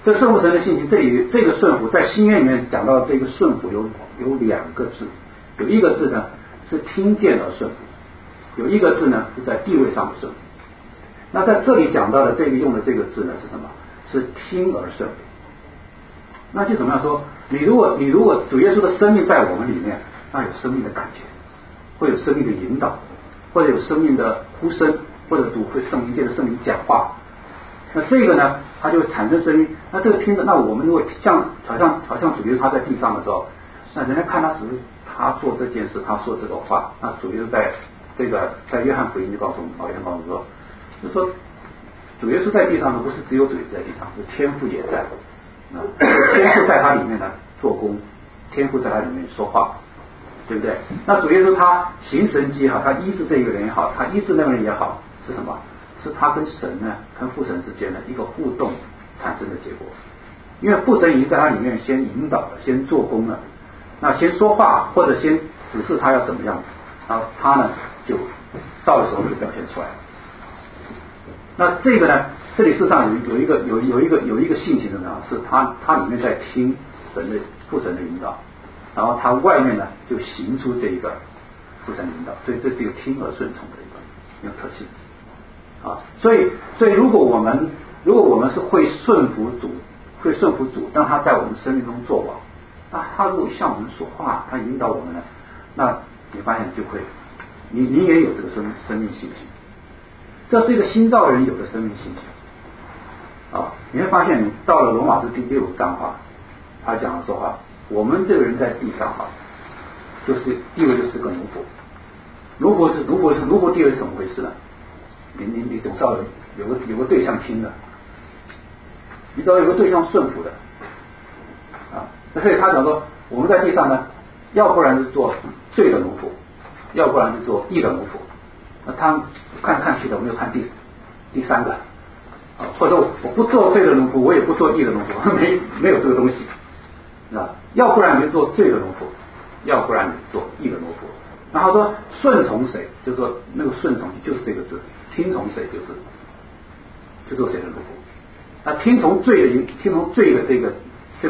这顺服神的性情，这里这个顺服在新约里面讲到这个顺服有两个字，有一个字呢是听见而顺服，有一个字呢是在地位上的顺服。那在这里讲到的这个用的这个字呢是什么？是听而顺服。那就怎么样说？你如果主耶稣的生命在我们里面，那有生命的感觉，会有生命的引导，或者有生命的呼声，或者主会圣灵借着圣灵讲话。那这个呢，它就会产生声音。那这个听着，那我们如果好像主耶稣他在地上的时候，那人家看他只是他做这件事，他说这个话。那主耶稣在约翰福音就告诉我们，老约翰告诉我们说，就说主耶稣在地上呢，不是只有主耶稣在地上，是天父也在。天父在他里面呢做工，天父在他里面说话，对不对？那主耶稣他行神迹也好，他医治这个人也好，他医治那个人也好，是什么？是他跟神呢，跟父神之间的一个互动产生的结果。因为父神已经在他里面先引导了，先做工了，那先说话或者先指示他要怎么样，然后他呢就到的时候就表现出来了。那这个呢，这里事实上有一个性情的呢，是他里面在听神的父神的引导，然后他外面呢就行出这一个父神的引导，所以这是一个听而顺从的一个特性啊。所以如果我们是会顺服主，让他在我们生命中作王，那他如果向我们说话，他引导我们呢，那你发现就会，你也有这个生命性情。这是一个新造人有的生命性情啊！你会发现，你到了罗马书第6章哈，他讲的说话，我们这个人在地上哈，就是地位就是个奴仆。奴仆地位是怎么回事呢？你总是要有个对象听的，你总要有个对象顺服的啊。所以他讲说，我们在地上呢，要不然是做罪的奴仆，要不然是做义的奴仆。那他看去的，我们就看第三个啊，或者我不做罪的奴仆，我也不做义的奴仆，没有这个东西啊。要不然你就做罪的奴仆，要不然你做义的奴仆。然后说顺从谁，就是说那个顺从就是这个字，听从谁就做谁的奴仆。那听从罪的这个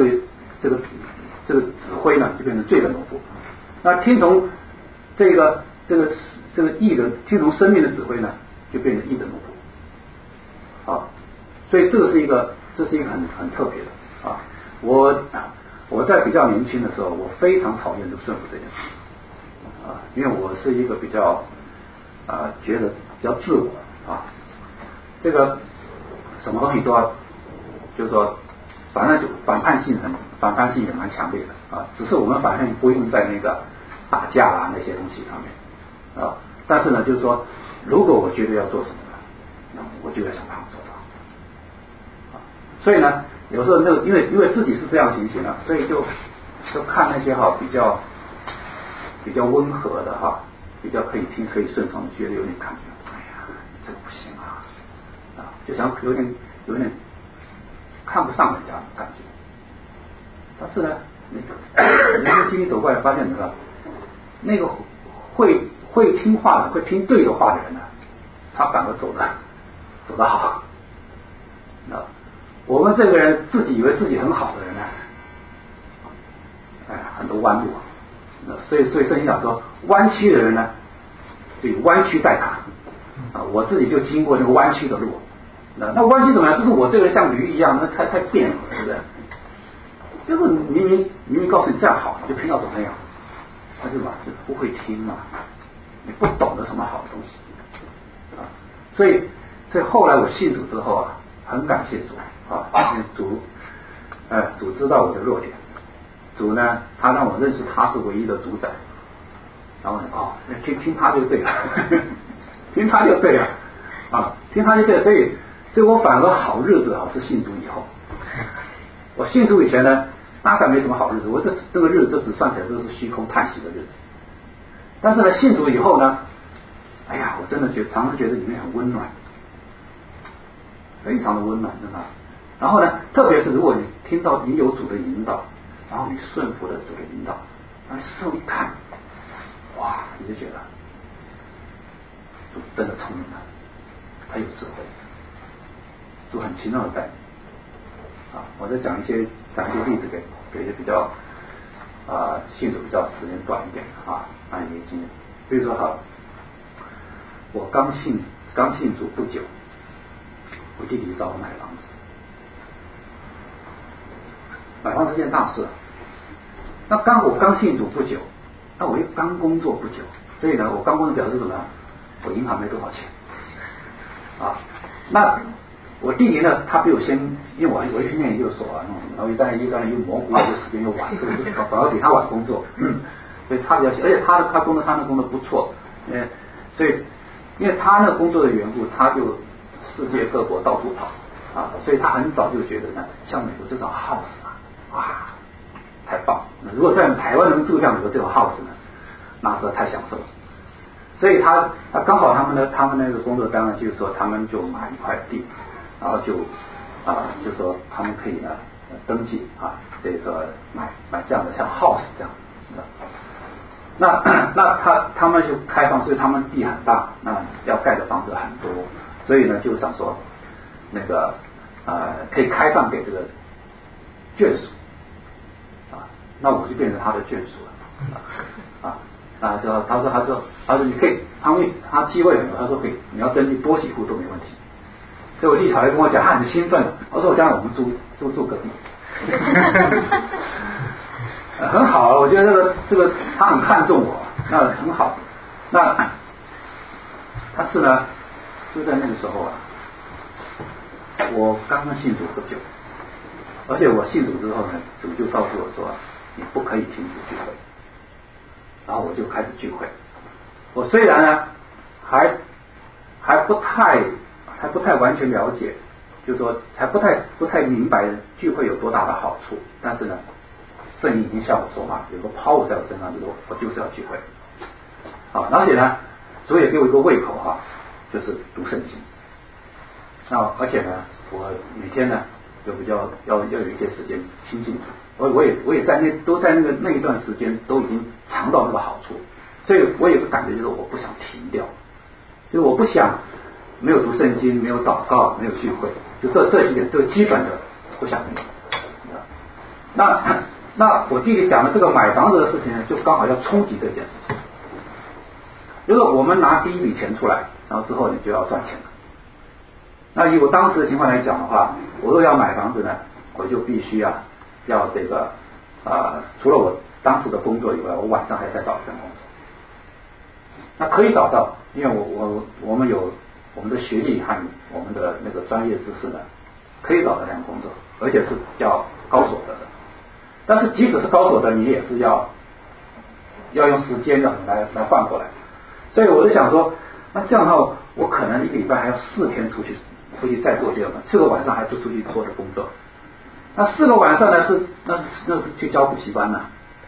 指挥呢，就变成罪的奴仆。那听从这个义的，听从生命的指挥呢，就变成义的奴仆。啊，所以这是一个很特别的啊。我在比较年轻的时候，我非常讨厌这个顺服这件事啊，因为我是一个比较觉得比较自我啊，这个什么东西都要，就是说，反正就反叛性也蛮强烈的啊。只是我们反叛性不用在那个打架啊那些东西上面。啊，但是呢，就是说，如果我觉得要做什么呢，那我就要想办法做到。啊，所以呢，有时候因为自己是这样情形了，所以就看那些比较温和的比较可以听可以顺从，觉得有点感觉，哎呀，这个不行啊，就想有点看不上人家的感觉。但是呢，人生经历走过来，发现什么？那个会听话的，会听对的话的人呢，他反而走得好。我们这个人自己以为自己很好的人呢，很多弯路。所以圣经讲说，弯曲的人呢，就以弯曲待他。我自己就经过那个弯曲的路。那弯曲怎么样？就是我这个人像驴一样，那太变了，对不对？就是明明告诉你这样好，你就偏要走那样，他就不会听嘛。你不懂得什么好的东西啊，所以后来我信主之后啊，很感谢主啊，主知道我的弱点，主呢，他让我认识他是唯一的主宰，然后听他就对了，听他就对了啊，听他就对了，所以我反而好日子是信主以后，我信主以前呢，大概没什么好日子，我这个日子只算起来都是虚空叹息的日子。但是呢，信主以后呢，哎呀，我真的常常觉得里面很温暖，非常的温暖，真的。然后呢，特别是如果你听到你有主的引导，然后你顺服了主的引导，然后事后一看，哇，你就觉得主真的聪明了，他有智慧，主很奇妙的带你我再讲一些例子给一些比较信主比较时间短一点那你经验，比如说我刚信主不久，我弟弟找我买房子，买房子是件大事。那我刚信主不久，那我又刚工作不久，所以呢，我刚工作表示什么？我银行没多少钱那我弟弟呢，他比我先，因为我去念研究所弄什么，然后又模糊了，就时间又晚，这个反而比他晚工作，所以他比较，而且他那工作不错，所以因为他那工作的缘故，他就世界各国到处跑所以他很早就觉得呢，像美国这种 house 太棒，如果在台湾能住像美国这种 house 呢，那实在太享受了。所以他刚好他们那个工作单位就是说，他们就买一块地，然后就说他们可以呢登记所以说买这样的像 house 这样。那他们就开放，所以他们地很大，那要盖的房子很多，所以呢就想说那个可以开放给这个眷属那我就变成他的眷属了他说你可以，他机会很多，他说可以，你要登记多几户都没问题。所以我弟跑来跟我讲，他很兴奋，我说我将来我们住隔壁，很好，我觉得这个他很看重我，那很好。那但是呢，就在那个时候我刚刚信主不久，而且我信主之后呢，主就告诉我说，你不可以停止聚会。然后我就开始聚会。我虽然呢还不太完全了解，就是说还不太明白聚会有多大的好处，但是呢，圣经已经向我说嘛，有个 power 在我身上，我就是要聚会而且呢，主也给我一个胃口就是读圣经。而且呢，我每天呢有比较要有一些时间亲近主。我也在那一段时间都已经尝到那个好处，所以我有个感觉就是我不想停掉，就是我不想没有读圣经，没有祷告，没有聚会，就这几点最基本的不想没有。那我弟弟讲的这个买房子的事情呢，就刚好要冲击这件事情。就是我们拿第一笔钱出来，然后之后你就要赚钱了。那以我当时的情况来讲的话，我若要买房子呢，我就必须要这个除了我当时的工作以外，我晚上还在找一份工作。那可以找到，因为我们有我们的学历和我们的那个专业知识呢，可以找到这样工作，而且是叫高所得的。但是即使是高所得，你也是要用时间的来换过来。所以我就想说，那这样的话，我可能一个礼拜还要4天出去再做这个，4个晚上还不出去做的工作。那4个晚上呢那是去教补习班呢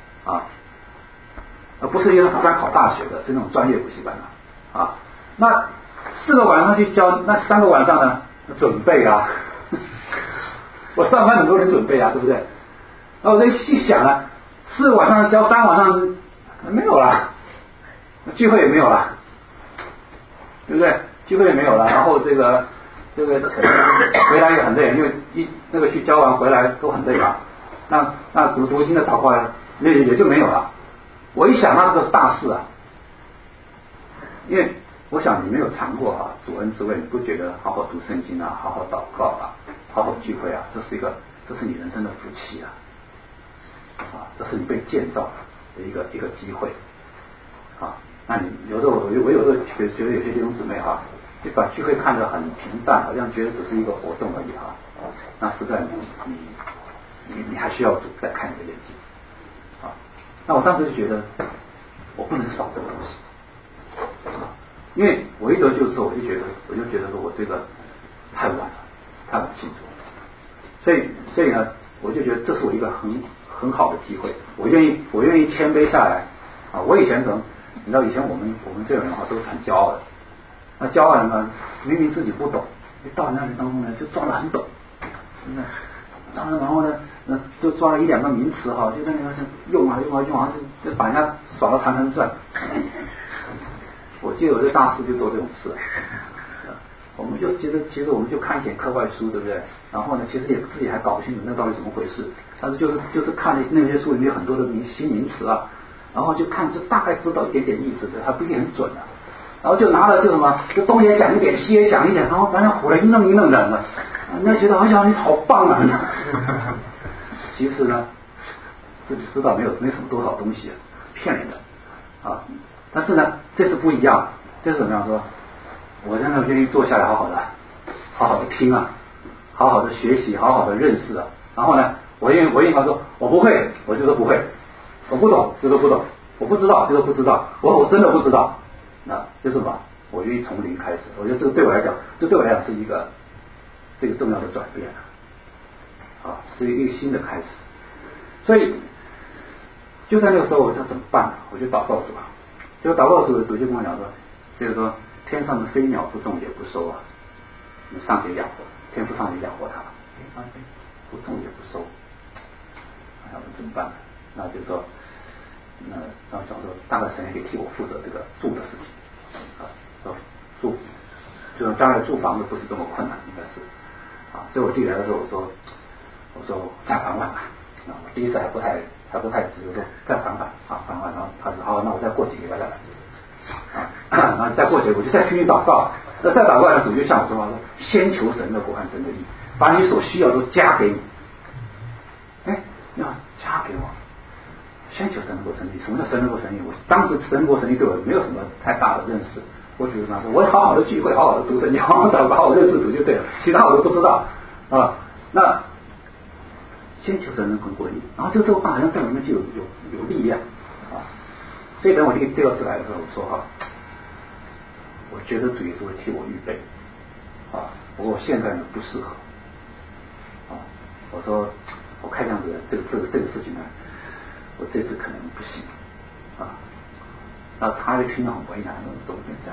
不是因为专考大学的，是那种专业补习班那4个晚上去教，那3个晚上呢准备我上班很多人准备对不对？那我这一想4个晚上教3晚上没有了，聚会也没有了，对不对？聚会也没有了，然后这个回来也很累，因为那个去教完回来都很累那读经的祷告也就没有了。我一想那这个是大事因为我想你没有尝过主恩滋味，你不觉得好好读圣经好好祷告好好聚会这是你人生的福气这是你被建造的一个机会那你有时候我有时候觉得有些弟兄姊妹就把聚会看得很平淡，好像觉得只是一个活动而已那实在你还需要再看你的眼睛那我当时就觉得我不能少这个东西因为我一得救之后，我就觉得说我这个太晚了，太晚庆祝，所以呢，我就觉得这是我一个很好的机会，我愿意谦卑下来我以前可能你知道，以前我们这种人都是很骄傲的，那骄傲的呢，明明自己不懂，到那里当中呢就装得很懂，然后呢就抓了1-2个名词就在那用就把人家耍得团团转。我记得我这大师就做这种事我们就其实我们就看一点课外书，对不对？然后呢，其实也自己还搞不清楚那到底怎么回事，但是就是看那些书里面有很多的新名词啊，然后就看就大概知道一点点意思的，还不一定很准啊。然后就拿了就什么，就东也讲一点，西也讲一点，然后反正唬得一愣一愣的呢。人家觉得哎呀你好棒啊！其实呢，自己知道没什么多少东西，骗人的啊。但是呢，这是不一样，这是怎么样说？我真的愿意坐下来好好的听啊，好好的学习，好好的认识啊。然后呢，我愿意说，我不会，我就说不会；我不懂，就说不懂；我不知道，就说不知道；我真的不知道。那就是什么？我愿意从零开始。我觉得这个对我来讲是一个重要的转变啊，是一个新的开始。所以就在那个时候，我说怎么办？我就祷告主啊，就祷告主就跟我讲说，就是说天上的飞鸟不种也不收啊，你上去养活，天父上去养活它，不种也不收，那怎么办？那就说。然后讲说，大概神也可以替我负责这个住的事情啊，住，就是将来住房子不是这么困难，应该是啊。所以我弟来的时候，我说再缓缓吧。啊，我第一次还不太直，我说再缓缓啊，缓缓。然后他说好，那我再过几个礼拜再来啊。然后再过几个，我就再继续祷告。那再祷告呢，主就向我说话说，先求神的国和神的义，把你所需要都加给你。哎，要加给我。先求神能够成立，什么叫神能够成立？我当时神能够成立对我没有什么太大的认识，我只是说我好好的聚会，好好的读圣经，好好的祷告，好好认识主就对了，其他我都不知道啊。那先求神能够过立，然后这个话好像在里面就有力量啊。所以等我第二次来的时候，我说哈，我觉得主耶稣会替我预备啊，不过我现在呢不适合啊。我说我看样子这个事情呢。我这次可能不行啊，那他就听到很为难，怎么变这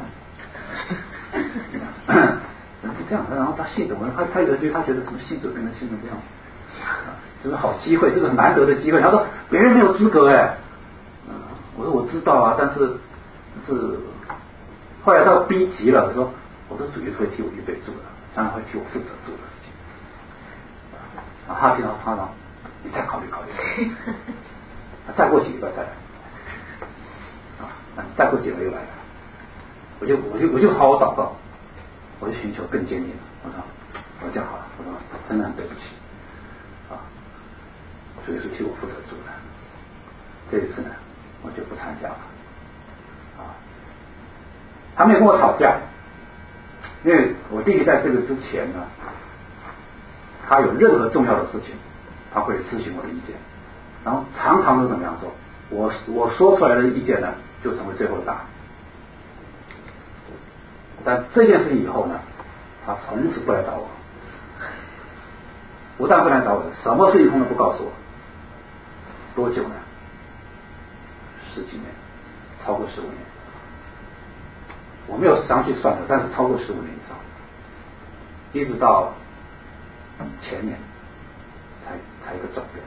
样？是这样，然后他信主，他有句他觉得什么信主变成信成这样，就是好机会，这个很难得的机会。他说别人没有资格哎，我说我知道啊，但是后来到逼急了，我说主耶稣会替我预备住了，当然会替我负责住的事情。啊，他听到他说你再考虑考虑。再过几个再来啊！再过几个又来了，我就好好祷告，我就寻求更坚定了。我这样好了，我说真的很对不起啊，主耶稣替我负责住了。这一次呢，我就不参加了啊。他没有跟我吵架，因为我弟弟在这个之前呢，他有任何重要的事情，他会咨询我的意见。然后常常都怎么样说，我说出来的意见呢，就成为最后的答案。但这件事情以后呢，他从此不来找我，不但不来找我，什么事情通通不告诉我。多久呢？10几年，超过15年。我没有详细算的，但是超过15年以上，一直到前年才一个转变。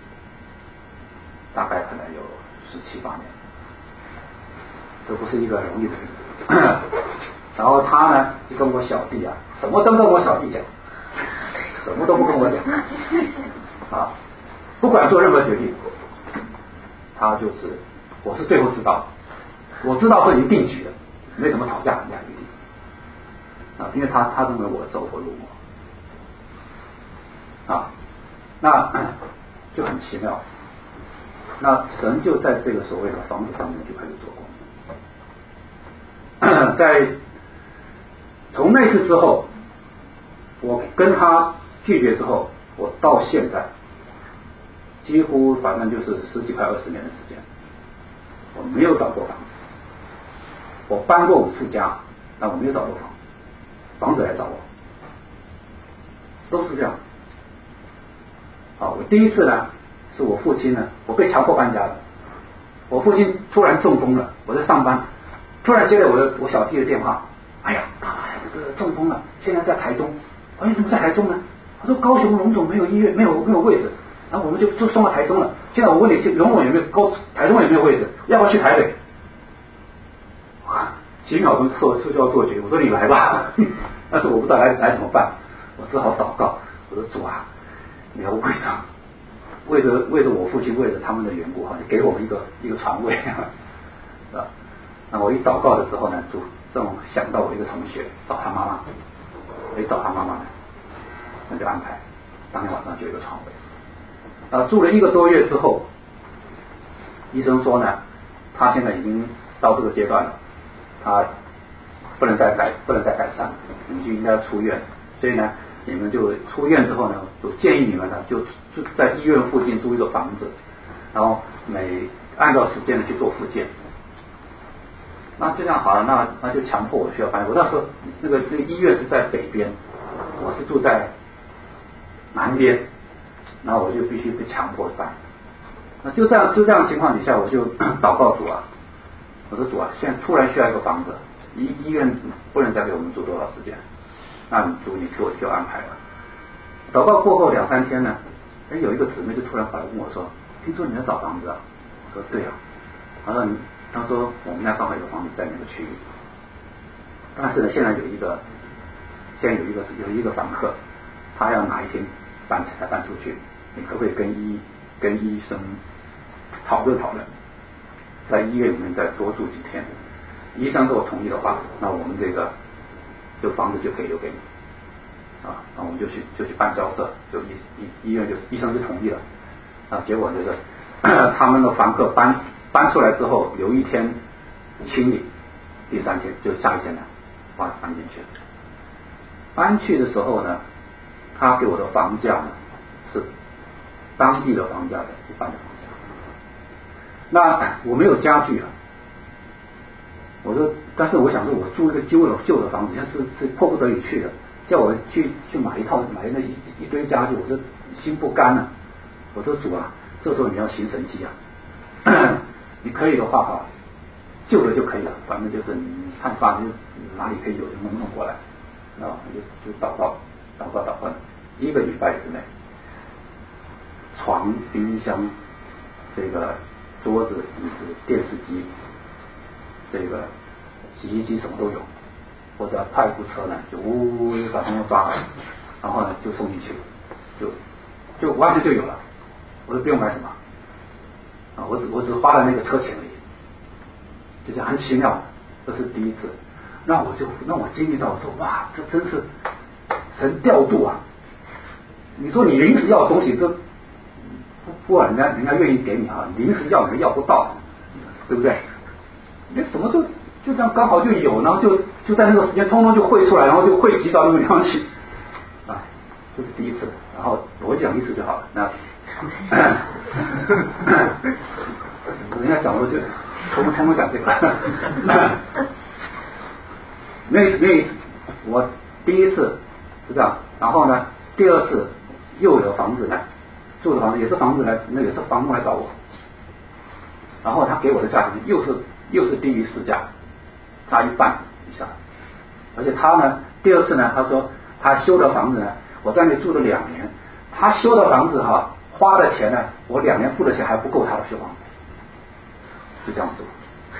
大概可能有17、18年，这不是一个容易的日子。然后他呢，就跟我小弟啊，什么都跟我小弟讲，什么都不跟我讲啊，不管做任何决定，他就是我是最后知道，我知道这已经定局了，没什么讨价还价余地啊，因为他认为我走火入魔啊，那就很奇妙。那神就在这个所谓的房子上面就开始做工。在从那次之后，我跟他拒绝之后，我到现在几乎反正就是10几快20年的时间，我没有找过房子。我搬过5次家，但我没有找过房子，房子来找我，都是这样。我第一次呢，是我父亲呢，我被强迫搬家的。我父亲突然中风了，我在上班，突然接了我小弟的电话，哎呀，爸爸呀，这个中风了，现在在台中。我说怎么在台中呢？他说高雄荣总没有医院，没有位置，然后我们就送到台中了。现在我问你，荣总有没有台中有没有位置？要不要去台北？哇，几秒钟之后就要做决定，我说你来吧， 但是我不知道来怎么办，我只好祷告，我说主啊，你要为着我父亲，为着他们的缘故哈，你给我们一个床位啊，那我一祷告的时候呢，主正想到我一个同学找他妈妈，找他妈妈呢，那就安排当天晚上就有一个床位。住了1个多月之后，医生说呢，他现在已经到这个阶段了，他不能再改善了，你们就应该出院。所以呢，你们就出院之后呢，我建议你们呢，就在医院附近租一个房子，然后按照时间呢去做复健。那就这样好了，那就强迫我需要搬。我那时候那个医院是在北边，我是住在南边，然后我就必须被强迫搬。那就这样情况底下，我就祷告主啊，我说主啊，现在突然需要一个房子，医院不能再给我们住多少时间，那主你给我就安排了。祷告过后2、3天呢，有一个姊妹就突然跑来问我说，听说你在找房子啊？我说对啊。他说我们家刚好有房子在那个区域，但是呢，现在有一个房客，他要哪一天才搬出去，你可不可以跟医生讨论，在医院里面再多住几天？医生如果同意的话，那我们这个房子就可以留给你啊。那我们就去办交涉，医生就同意了啊。结果这个他们的房客搬出来之后，留1天清理，第3天就下一天呢，把它搬进去了。搬去的时候呢，他给我的房价呢是当地的房价的1半的房价。那我没有家具啊，我说，但是我想说，我住一个旧的房子，是迫不得已去的，叫我去买那一堆家具，我说心不甘啊。我说主啊，这时候你要行神迹啊，你可以的话哈，旧的就可以了，反正就是你看法哪里可以有就弄过来啊，就祷告，1个礼拜之内，床、冰箱、这个桌子、椅子、电视机，这个洗衣机什么都有，或者派一部车呢，就把他们抓来，然后呢就送进去，就完全就有了，我都不用买什么啊，我只花了那个车钱而已，就是很奇妙，这是第一次，让我经历到说哇，这真是神调度啊！你说你临时要的东西，这不然人家愿意给你啊，临时要你要不到，对不对？你什么就这样刚好就有，然后就在那个时间通通就汇出来，然后就汇集到那个地方去啊，这是第一次。然后我讲一次就好了。那人家讲我就通通讲这个。那一次我第一次是这样，然后呢，第2次又有房子来住的房子，也是房子来，那也是房东来找我，然后他给我的价钱又是低于市价，差1半以下，而且他呢，第2次呢，他说他修的房子呢，我在那里住了2年，他修的房子哈，花的钱呢，我2年付的钱还不够他的修房子，就这样做。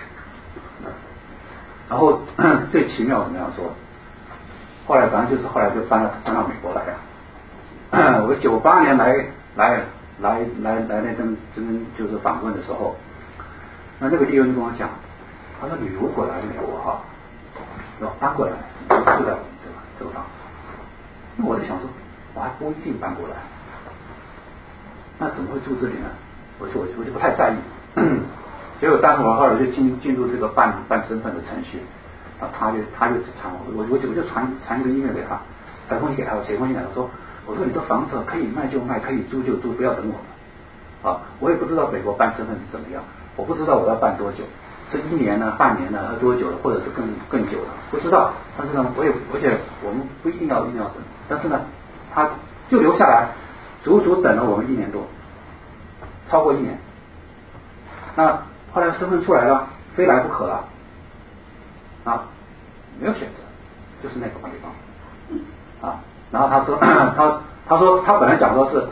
然后最奇妙怎么样说？后来就搬到美国来了。我98年来那跟就是访问的时候，那个弟兄就跟我讲，他说你如果来美国哈，要搬过来，就住在我们这个房子。那我就想说，我还不一定搬过来，那怎么会住这里呢？我就不太在意。结果当时我后来就进入这个办身份的程序，啊，他就传我就传一个email给他，传封信给他，我写封信给他我说你这房子可以卖就卖，可以租就租，不要等我们啊！我也不知道美国办身份是怎么样，我不知道我要办多久，是1年呢、半年呢，多久了，或者是更久了，不知道。但是呢，而且我们不一定要等，但是呢，他就留下来，足等了我们1年多，超过1年。那后来身份出来了，非来不可了啊，没有选择，就是那个地方啊。然后他说他本来讲说是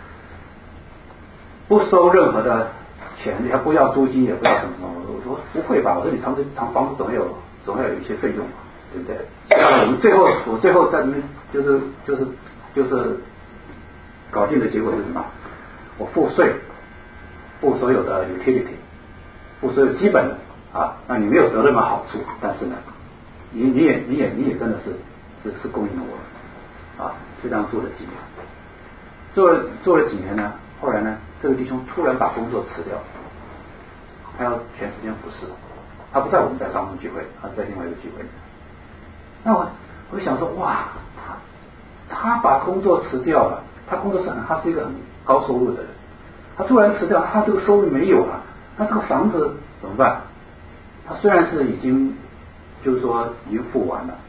不收任何的钱，也不要租金，也不要什么。我说不会吧，我说你房子总要有一些费用嘛， 对不对？我们最后在就是搞定的结果是什么？我付税，付所有的 utility， 付所有基本的啊，那你没有得任何好处，但是呢，你也真的是供应了我啊，就这样做了几年，做了几年呢，后来呢，这个弟兄突然把工作辞掉，他要全时间服侍，他不在我们在当中聚会，他在另外一个聚会。那我就想说，哇，他把工作辞掉了，他工作他是一个很高收入的人，他突然辞掉，他这个收入没有了，那这个房子怎么办？他虽然是已经就是说已经付完了，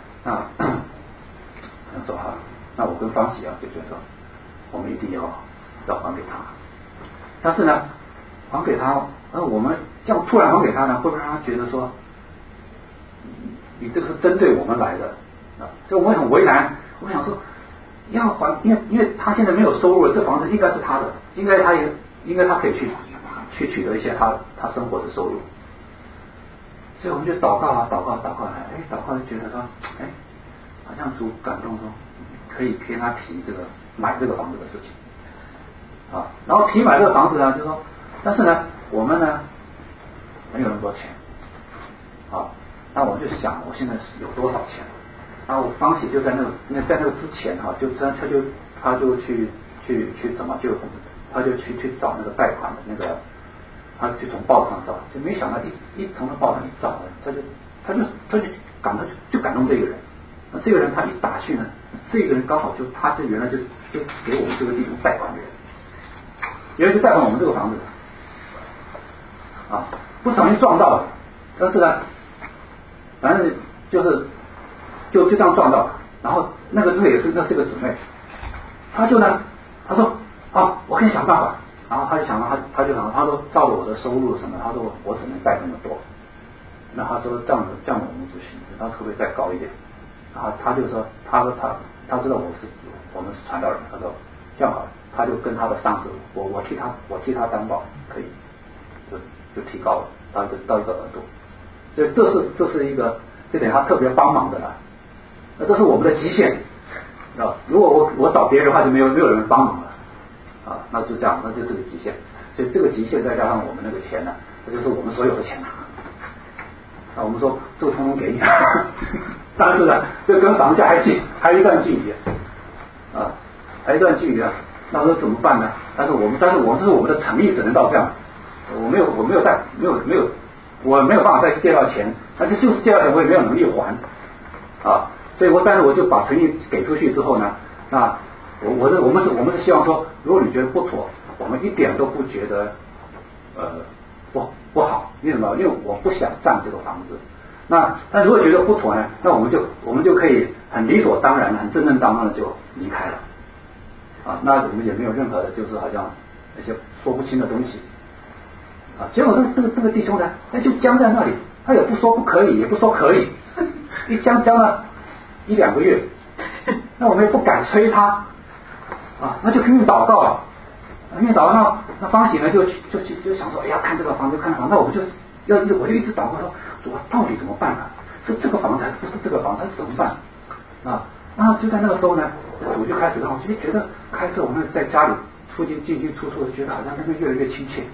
说好，那我跟方喜就觉得说，我们一定要还给他，但是呢，还给他，我们这样突然还给他呢，会不会让他觉得说，你这个是针对我们来的啊？所以我很为难，我想说要还，因为他现在没有收入了，这房子应该是他的，应该他可以去取得一些他生活的收入。所以我们就祷告来，祷告就觉得说，好像主感动说，可以跟他提这个买这个房子的事情啊。然后提买这个房子呢，就说，但是呢，我们呢没有那么多钱啊。那我就想，我现在有多少钱？然后方喜就在那个之前哈，他就去怎么他就去找那个贷款的那个。他就从报纸上找，就没想到一从那报纸上一找，他就感动这个人。那这个人他一打去呢，这个人刚好他这原来就给我们这个地方贷款的人，原来就贷款我们这个房子啊，不小心撞到了，但是呢，反正就这样撞到了。然后那是个姊妹，他说我可以想办法。然后他就想，他说照着我的收入什么，他说我只能贷那么多。那他说这样我们不行，他可不可以再高一点？然后他就说，他知道我们是传道人，他说这样好，他就跟他的上司，我替他担保，可以，就提高了到一个额度。所以这是一个，这点他特别帮忙的了。那这是我们的极限啊！如果我找别人的话，就没有人帮忙了。那就这样，那就这个极限，所以这个极限再加上我们那个钱呢，这就是我们所有的钱了。我们说这个通通给你，但是呢，这跟房价还有一段距离啊，还有一段距离啊。那说怎么办呢？但是我们这是我们的诚意只能到这样，我没有办法再借到钱，但是就是借到钱我也没有能力还啊，所以但是我就把诚意给出去之后呢，那。我们是希望说，如果你觉得不妥，我们一点都不觉得不好，因为什么？因为我不想占这个房子。但如果觉得不妥呢，那我们就可以很理所当然、很正当的就离开了啊。那我们也没有任何的，就是好像那些说不清的东西啊。结果这个弟兄呢，就僵在那里，他也不说不可以，也不说可以，一僵了1-2个月，那我们也不敢催他。那就拼命祷告了，拼命祷告，那方喜呢就想说，看这个房子，那我们我就一直祷告说，主到底怎么办啊？是这个房子还是不是这个房子？怎么办啊？然后就在那个时候呢，主就开始让我就觉得开车我们在家里进进出出，觉得好像那边越来越亲切。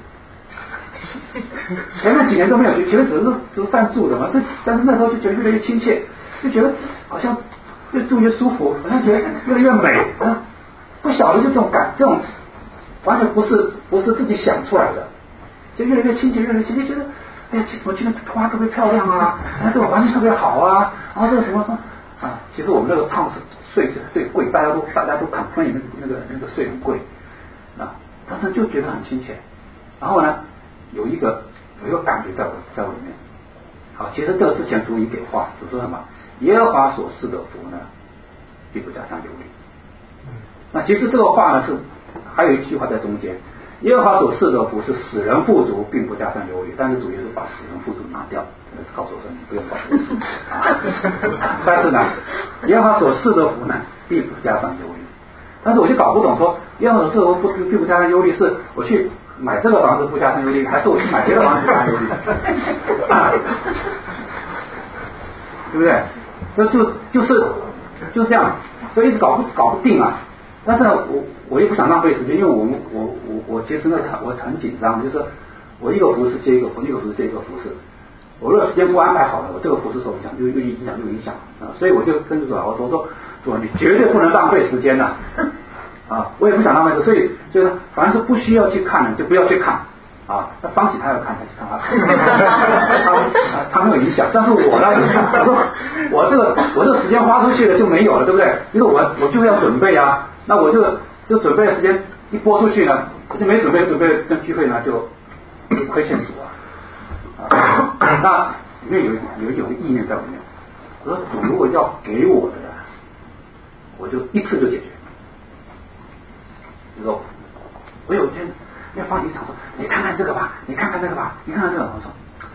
前面几年都没有去，前面只是暂住的嘛，但是那时候就觉得越来越亲切，就觉得好像越住越舒服，好像觉得越来越美啊。不晓得就这种完全不是自己想出来的，就越来越亲切，觉得我今天花特别漂亮啊，这个环境特别好啊，然后这个什么啊，其实我们那个趟是税最贵，大家都complain那个税很贵啊，但是就觉得很亲切。然后呢，有一个感觉在我里面。好，其实这个之前主已给话，主说什么？耶和华所赐的福呢，必不加上忧虑。那其实这个话呢是还有一句话在中间，耶和华所赐的福是使人富足，并不加上忧虑。但是主耶稣把使人富足拿掉，告诉我说你不用搞这个事啊。但是呢，耶和华所赐的福呢，并不加上忧虑。但是我就搞不懂说，耶和华所赐的福并不加上忧虑，是我去买这个房子不加上忧虑，还是我去买别的房子不加上忧虑？对不对？ 就是这样，所以一直搞不定啊。但是呢，我又不想浪费时间，因为我其实呢我很紧张，就是我一个服饰接一个服饰，一个服饰接一个服饰。我如果时间不安排好了，我这个服饰受影响，又影响啊，所以我就跟主老师说，你绝对不能浪费时间呐啊，我也不想浪费，所以凡是不需要去看的就不要去看啊。那方喜他要看他去看他没有影响，但是我呢，我这个时间花出去了就没有了，对不对？因为我就要准备啊，那我就准备的时间一播出去呢，就没准备这聚会呢就亏欠主啊。那里面有个意念在里面，我说主如果要给我的呢，我就一次就解决。你说我有一天那方喜想说，你看看这个吧，你看看那个吧，你看看这个。我说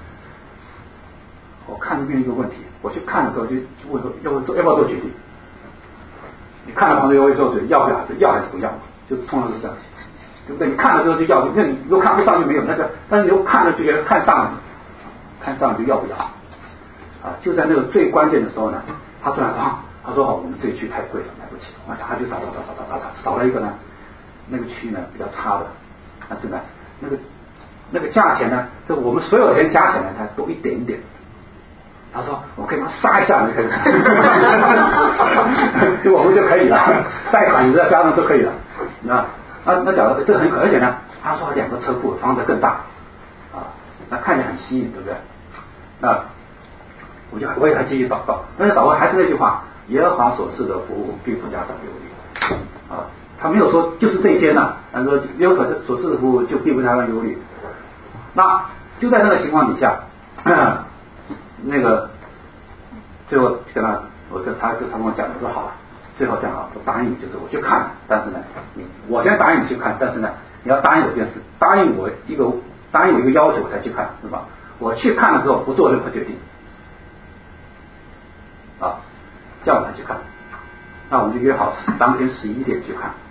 我看这边一个问题，我去看的时候就问说要不要做决定？你看了房子要不要做决定？要不要？要还是不要？就通常是这样，对不对？你看了之后就要，那你如果看不上就没有那个，但是你又看了就觉得看上了。看上就要不要啊？就在那个最关键的时候呢，他突然说，他说我们这一区太贵了，买不起。我想他就找了一个呢，那个区呢比较差的，但是呢那个价钱呢，这我们所有人加起来才多一点点。他说我可以把它杀一下就可以了，就我们就可以了，贷款再加上就可以了。那假如这很可，而且呢，他说2个车库，房子更大啊，那看起来很吸引，对不对？那我也还继续祷告，但是祷告还是那句话，耶和华所赐的服务必不加上忧虑啊。他没有说就是这一间呐，他说耶和华所赐的服务就必不加上忧虑。那就在那个情况底下，那个最后跟他，他跟我讲，我说好了，最后这样好，我答应你，就是我去看，但是呢，我先答应你去看，但是呢，你要答应我一件事，答应我一个要求我才去看，是吧？我去看了之后不做任何决定啊，叫我才去看。那我们就约好当天11点去看，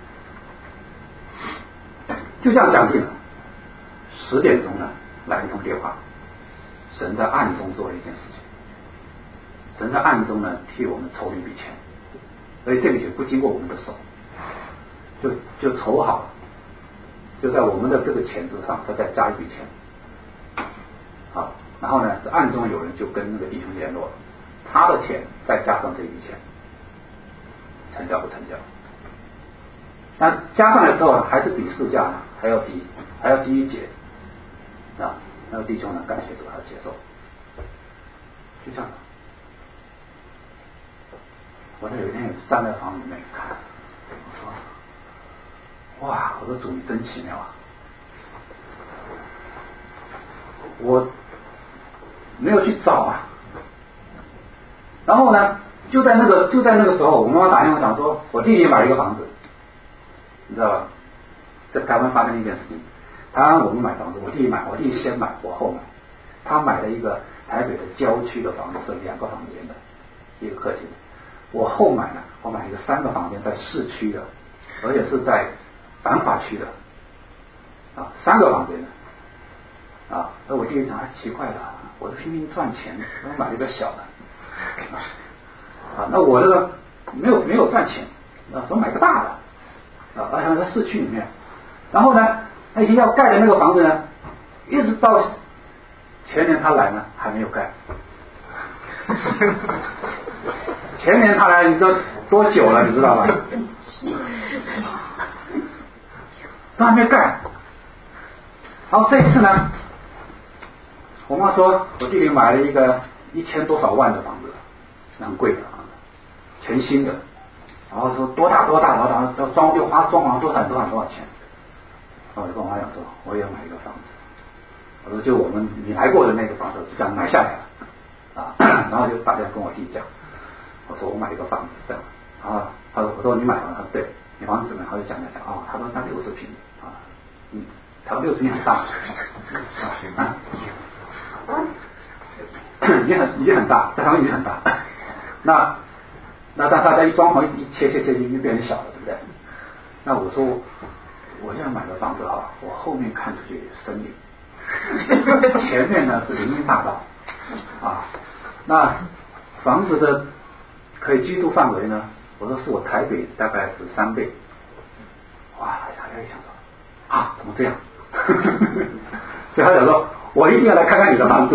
就这样讲定了。10点钟呢来一通电话，神在暗中做了一件事情，神在暗中呢替我们筹了一笔钱，所以这笔钱不经过我们的手，就筹好了，就在我们的这个钱之上再加一笔钱。好，然后呢，暗中有人就跟那个弟兄联络了，他的钱再加上这笔钱，成交不成交？那加上来之后还是比市价呢还要低一截啊。那个弟兄呢，感谢主，他接受，就这样。我有一天也站在房里面看，我说，哇，我说主你真奇妙啊！我没有去找啊，然后呢，就在那个时候，我妈妈打电话讲说，我弟弟买了一个房子，你知道吧？在台湾发生一件事情，台湾我们买房子，我弟弟先买，我后买，他买了一个台北的郊区的房子，是2个房间的，一个客厅。我后买呢，我买一个3个房间在市区的，而且是在繁华区的啊，3个房间的。啊，那我弟弟讲，奇怪了，我都拼命赚钱，我买了一个小的，那我这个没有赚钱，我买个大的，而且在市区里面，然后呢，那些要盖的那个房子呢，一直到前年他来呢，还没有盖，前年他来，你知道多久了，你知道吧？都还没盖，然后这一次呢？我妈说，我弟弟买了一个1000多少万的房子，很贵的房子，全新的。然后说多大，然后又花装潢多少钱。我就跟我妈讲说，我也要买一个房子。我说就你来过的那个房子，这样买下来了啊。然后就打电话跟我弟讲，我说我买一个房子这样。然后我说你买了，他说对，你房子怎么样？他就讲哦，他说他60平啊，他说60平很大啊。已经很大，在台湾已经很大。那大家一装潢一切就变成小了，对不对？那我说我现在买个房子啊，我后面看出去森林，前面呢是林荫大道啊。那房子的可以居住范围呢？我说是我台北大概是3倍。哇，他一想到啊，怎么这样？所以他想说，我一定要来看看你的房子。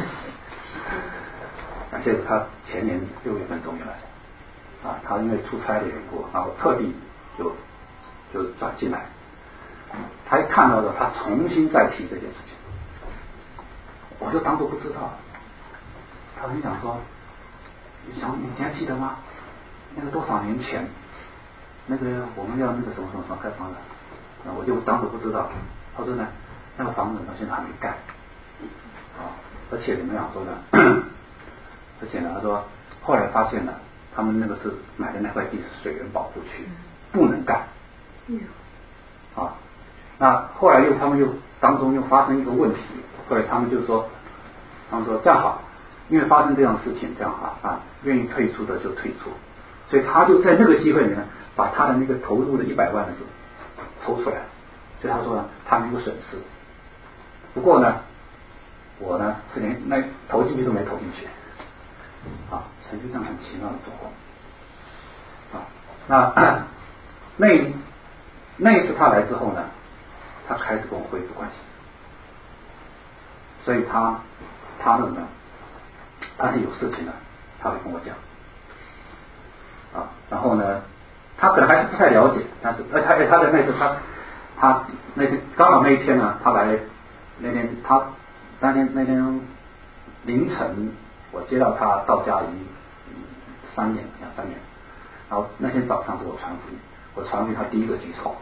结果他前年6月份终于来了啊，他因为出差的缘故啊，我特地就转进来。他一看到的，他重新再提这件事情，我就当作不知道。他很想说，你还记得吗？那个多少年前，那个我们要那个什么开房的，我就当作不知道。他说呢，那个房子到现在还没盖啊，而且怎么样说呢？而且呢，他说后来发现了，他们那个是买的那块地是水源保护区，不能盖。啊，那后来他们当中又发生一个问题，后来他们说这样好，因为发生这样的事情，这样啊，愿意退出的就退出，所以他就在那个机会里面把他的那个投入的100万的抽出来，所以他说呢，他没有损失。不过呢，我呢是连那投进去都没投进去。啊，成就这样很奇妙的状况啊。那一次他来之后呢，他开始跟我恢复关系，所以他那呢，他是有事情的，他会跟我讲啊。然后呢，他可能还是不太了解，但是他的那次他那天刚好那一天呢，他来那天那天凌晨。我接到他到家已经2-3年，然后那天早上是我传福音，我传福音他第一个举手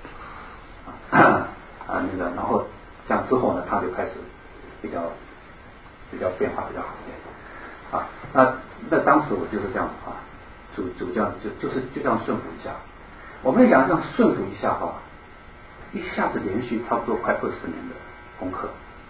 那个，然后这样之后呢，他就开始比较变化比较好一点那当时我就是这样啊，主这样就这样顺服一下，我们想这样顺服一下一下子连续差不多快20年的功课，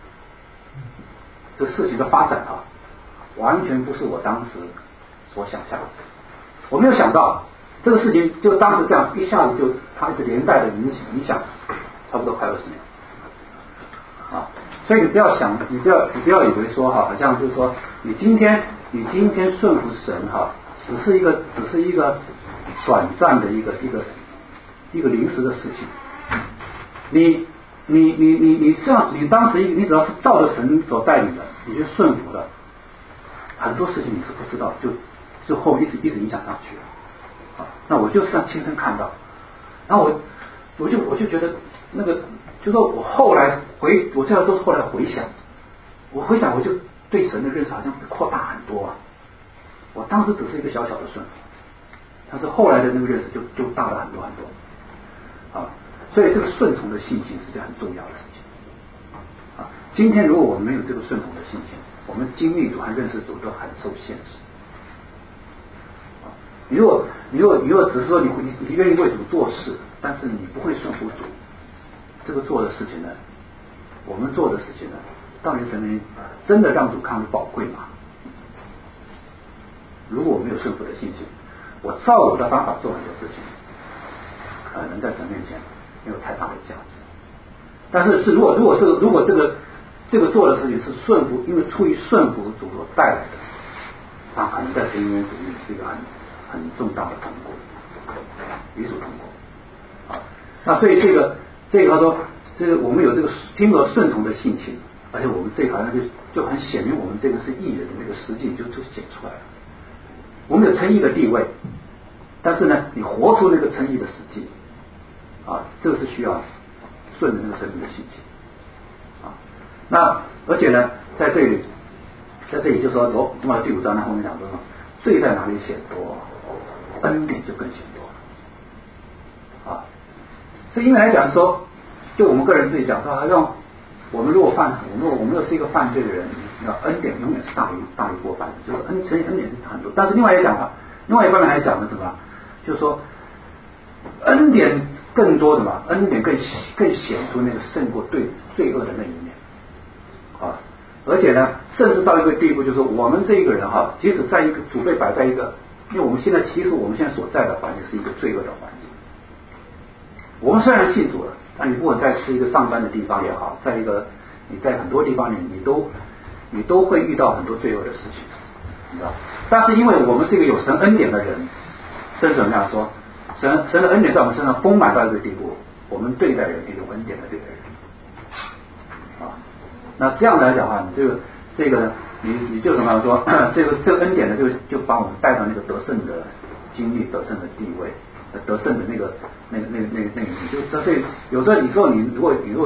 这事情的发展完全不是我当时所想象的，我没有想到这个事情就当时这样一下子就它一直连带的影响差不多快20年啊，所以你不要想，你不要以为说好像就是说你今天顺服神只是一个短暂的一个临时的事情，你这样，你当时你只要是照着神所带领的，你就顺服了。很多事情你是不知道，就后面一直影响上去了那我就是这样亲身看到，然后我就觉得那个，就说我后来我这样都是后来回想，我就对神的认识好像扩大很多我当时只是一个小小的顺服，但是后来的那个认识就大了很多很多所以这个顺从的信心是件很重要的事情今天如果我们没有这个顺从的信心，我们经历主和认识主都很受限制你如果只是说你愿意为主做事，但是你不会顺服主，这个做的事情呢，我们做的事情呢，到底神明真的让主看为宝贵吗？如果我没有顺服的信心，我照我的方法做很多事情，可能在神面前没有太大的价值。但是如果这个做的事情是顺服，因为出于顺服主所带来的，那可能在神面前是一个很重大的成果，与主同果那所以这个他说，这个我们有这个听而顺从的性情，而且我们这好像就很显明我们这个是义人的那个实际就显出来了。我们有称义的地位，但是呢，你活出那个称义的实际这个是需要顺着那个生命的性情那而且呢，在这里就说罗马第5章呢后面讲说，罪在哪里显多，恩典就更显多这因为来讲说，就我们个人自己讲说，好像我们若是一个犯罪的人，恩典永远是大于过犯的，就是恩典是很多。但是另外一方面还讲的什么？就是说恩典更多的嘛，恩典更显出那个胜过罪恶的那一面而且呢，甚至到一个地步，就是我们这一个人即使在一个主被摆在一个，因为我们现在所在的环境是一个罪恶的环境。我们虽然信主了，但你不管在是一个上班的地方也好，你在很多地方你都会遇到很多罪恶的事情你知道？但是因为我们是一个有神恩典的人，圣怎么样说？神的恩典在我们身上丰满到一个地步，我们对待人也有恩典的对待人。啊，那这样来讲的话，你这个呢，你就怎么样说？这个恩典呢，就把我们带到那个得胜的经历、得胜的地位、得胜的那个，你就所以有时候你如果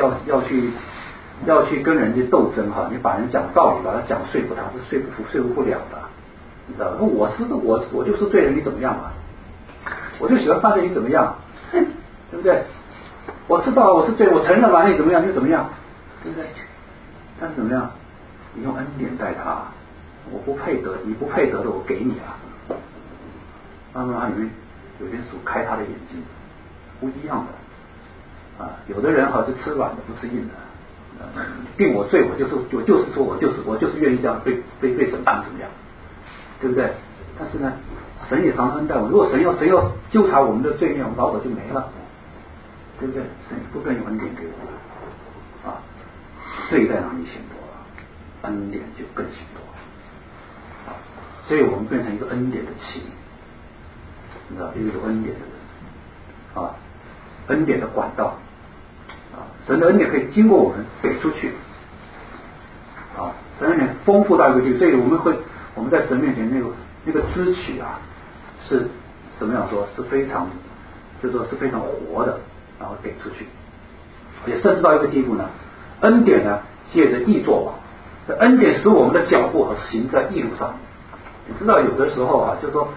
要去跟人家斗争哈，你把人讲道理，把他讲说服他，是说服不了的，你知道吧？我就是对人，你怎么样嘛？我就喜欢犯罪，你怎么样？对不对？我知道我是对，我承认了，你怎么样？你怎么样？对不对？但是怎么样？你用恩典待他，我不配得，你不配得的，我给你啊。慢慢里面有点属开他的眼睛，不一样的啊。有的人哈是吃软的，不吃硬的。定我罪，我就是愿意这样被审判，怎么样？对不对？但是呢，神也常常恩待我。如果神要纠察我们的罪孽，我们老早就没了，对不对？神不更有恩典给我们啊？罪在哪里显多了，恩典就更显多啊！所以我们变成一个恩典的器皿，你知道，一个有恩典的人啊，恩典的管道。神的恩典可以经过我们给出去啊，神的恩典丰富到一个地步，所以我们在神面前那个支取啊，是怎么样说？是非常，就是说是非常活的，然后给出去，也甚至到一个地步呢，恩典呢借着义作王，这恩典使我们的脚步和行在义路上。你知道有的时候啊，就是说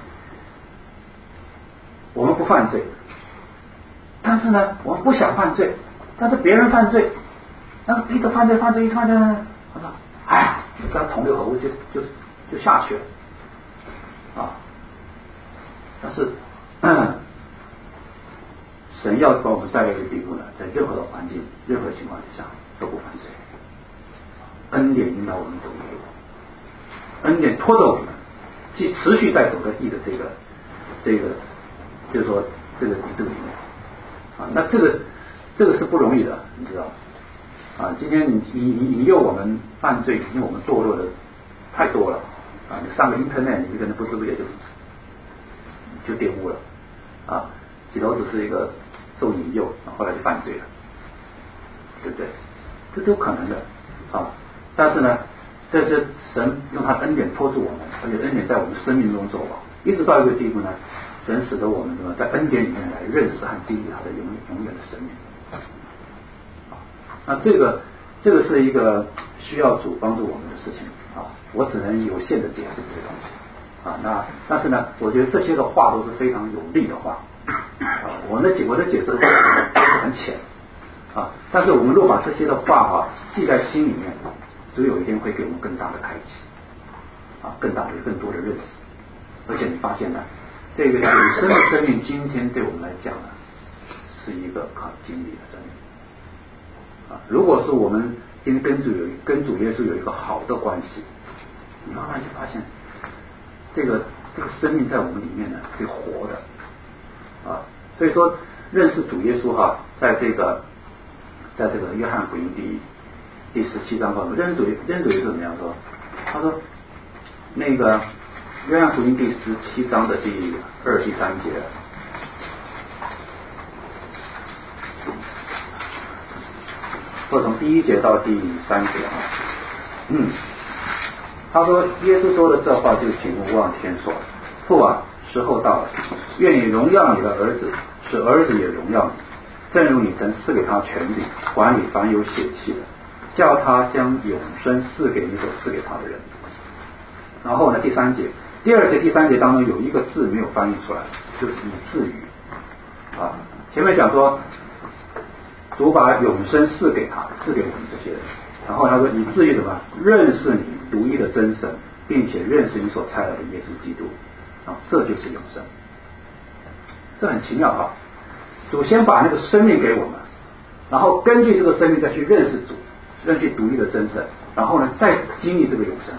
我们不犯罪，但是呢，我们不想犯罪。但是别人犯罪，那一直犯罪，一直犯罪，我说，哎呀，你跟他同流合污就下去了啊。但是神要把我们带到一个地步呢，在任何的环境、任何情况之下都不犯罪，恩典引导我们走义路，恩典拖着我们，既持续在走个义的这个，就是说这个里面啊，那这个是不容易的，你知道啊？今天你引诱我们犯罪，因为我们堕落的太多了啊！你上个 internet， 你可能不知不觉就玷污了啊！起头只是一个受引诱，后来就犯罪了，对不对？这都可能的啊！但是呢，这是神用他恩典托住我们，而且恩典在我们生命中作王，一直到一个地步呢，神使得我们在恩典里面来认识和经历他的永远的生命。那这个是一个需要主帮助我们的事情啊，我只能有限的解释这些东西啊。但是呢，我觉得这些的话都是非常有力的话啊。我的解释都是很浅啊，但是我们若把这些的话记在心里面，总有一天会给我们更大的开启啊，更多的认识。而且你发现呢，这个永生的生命今天对我们来讲呢，是一个可经历的生命。如果是我们今天跟主耶稣有一个好的关系，你慢慢就发现这个生命在我们里面呢是活的啊。所以说认识主耶稣哈，在这个约翰福音第17章认识主耶稣怎么样说？他说那个约翰福音第17章的第2、第3节。或从第1节到第3节他说耶稣说的这话就请勿忘天说，父啊，时候到了，愿你荣耀你的儿子，使儿子也荣耀你，正如你曾赐给他权柄，管理凡有血气的，叫他将永生赐给你所赐给他的人。然后呢，第2节、第3节当中有一个字没有翻译出来，就是以至于啊。前面讲说主把永生赐给我们这些人，然后他说以至于什么？认识你独一的真神，并且认识你所差来的耶稣基督啊，这就是永生。这很奇妙啊！主先把那个生命给我们，然后根据这个生命再去认识主，认识独一的真神，然后呢再经历这个永生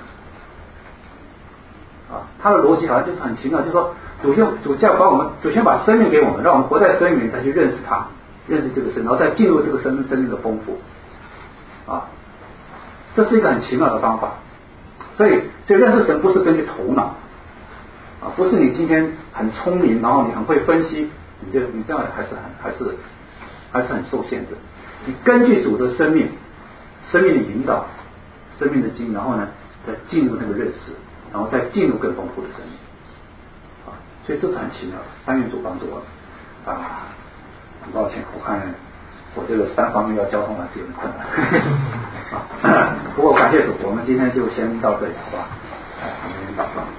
啊。他的逻辑好像就是很奇妙，就是说主先把生命给我们，让我们活在生命里，再去认识他。认识这个神，然后再进入这个生命的丰富啊，这是一个很奇妙的方法。所以所以认识神不是根据头脑啊，不是你今天很聪明，然后你很会分析，你这样还是很受限制。你根据主的生命的引导，生命的经，然后呢再进入那个认识，然后再进入更丰富的生命啊，所以这是很奇妙的。但愿主帮助我啊，很抱歉，我看我这个3方面要交通还是有点困难啊。不过感谢主，我们今天就先到这里，好吧？我们先祷告。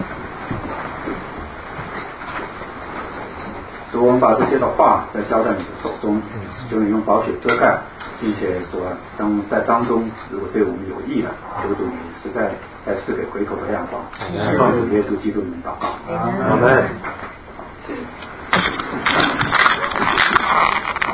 主，我们把这些的话再交在你的手中，求你用宝血遮盖，并且主啊，在当中如果对我们有益的，求主你实在赐给回头的亮光。奉主耶稣基督名祷告。阿门。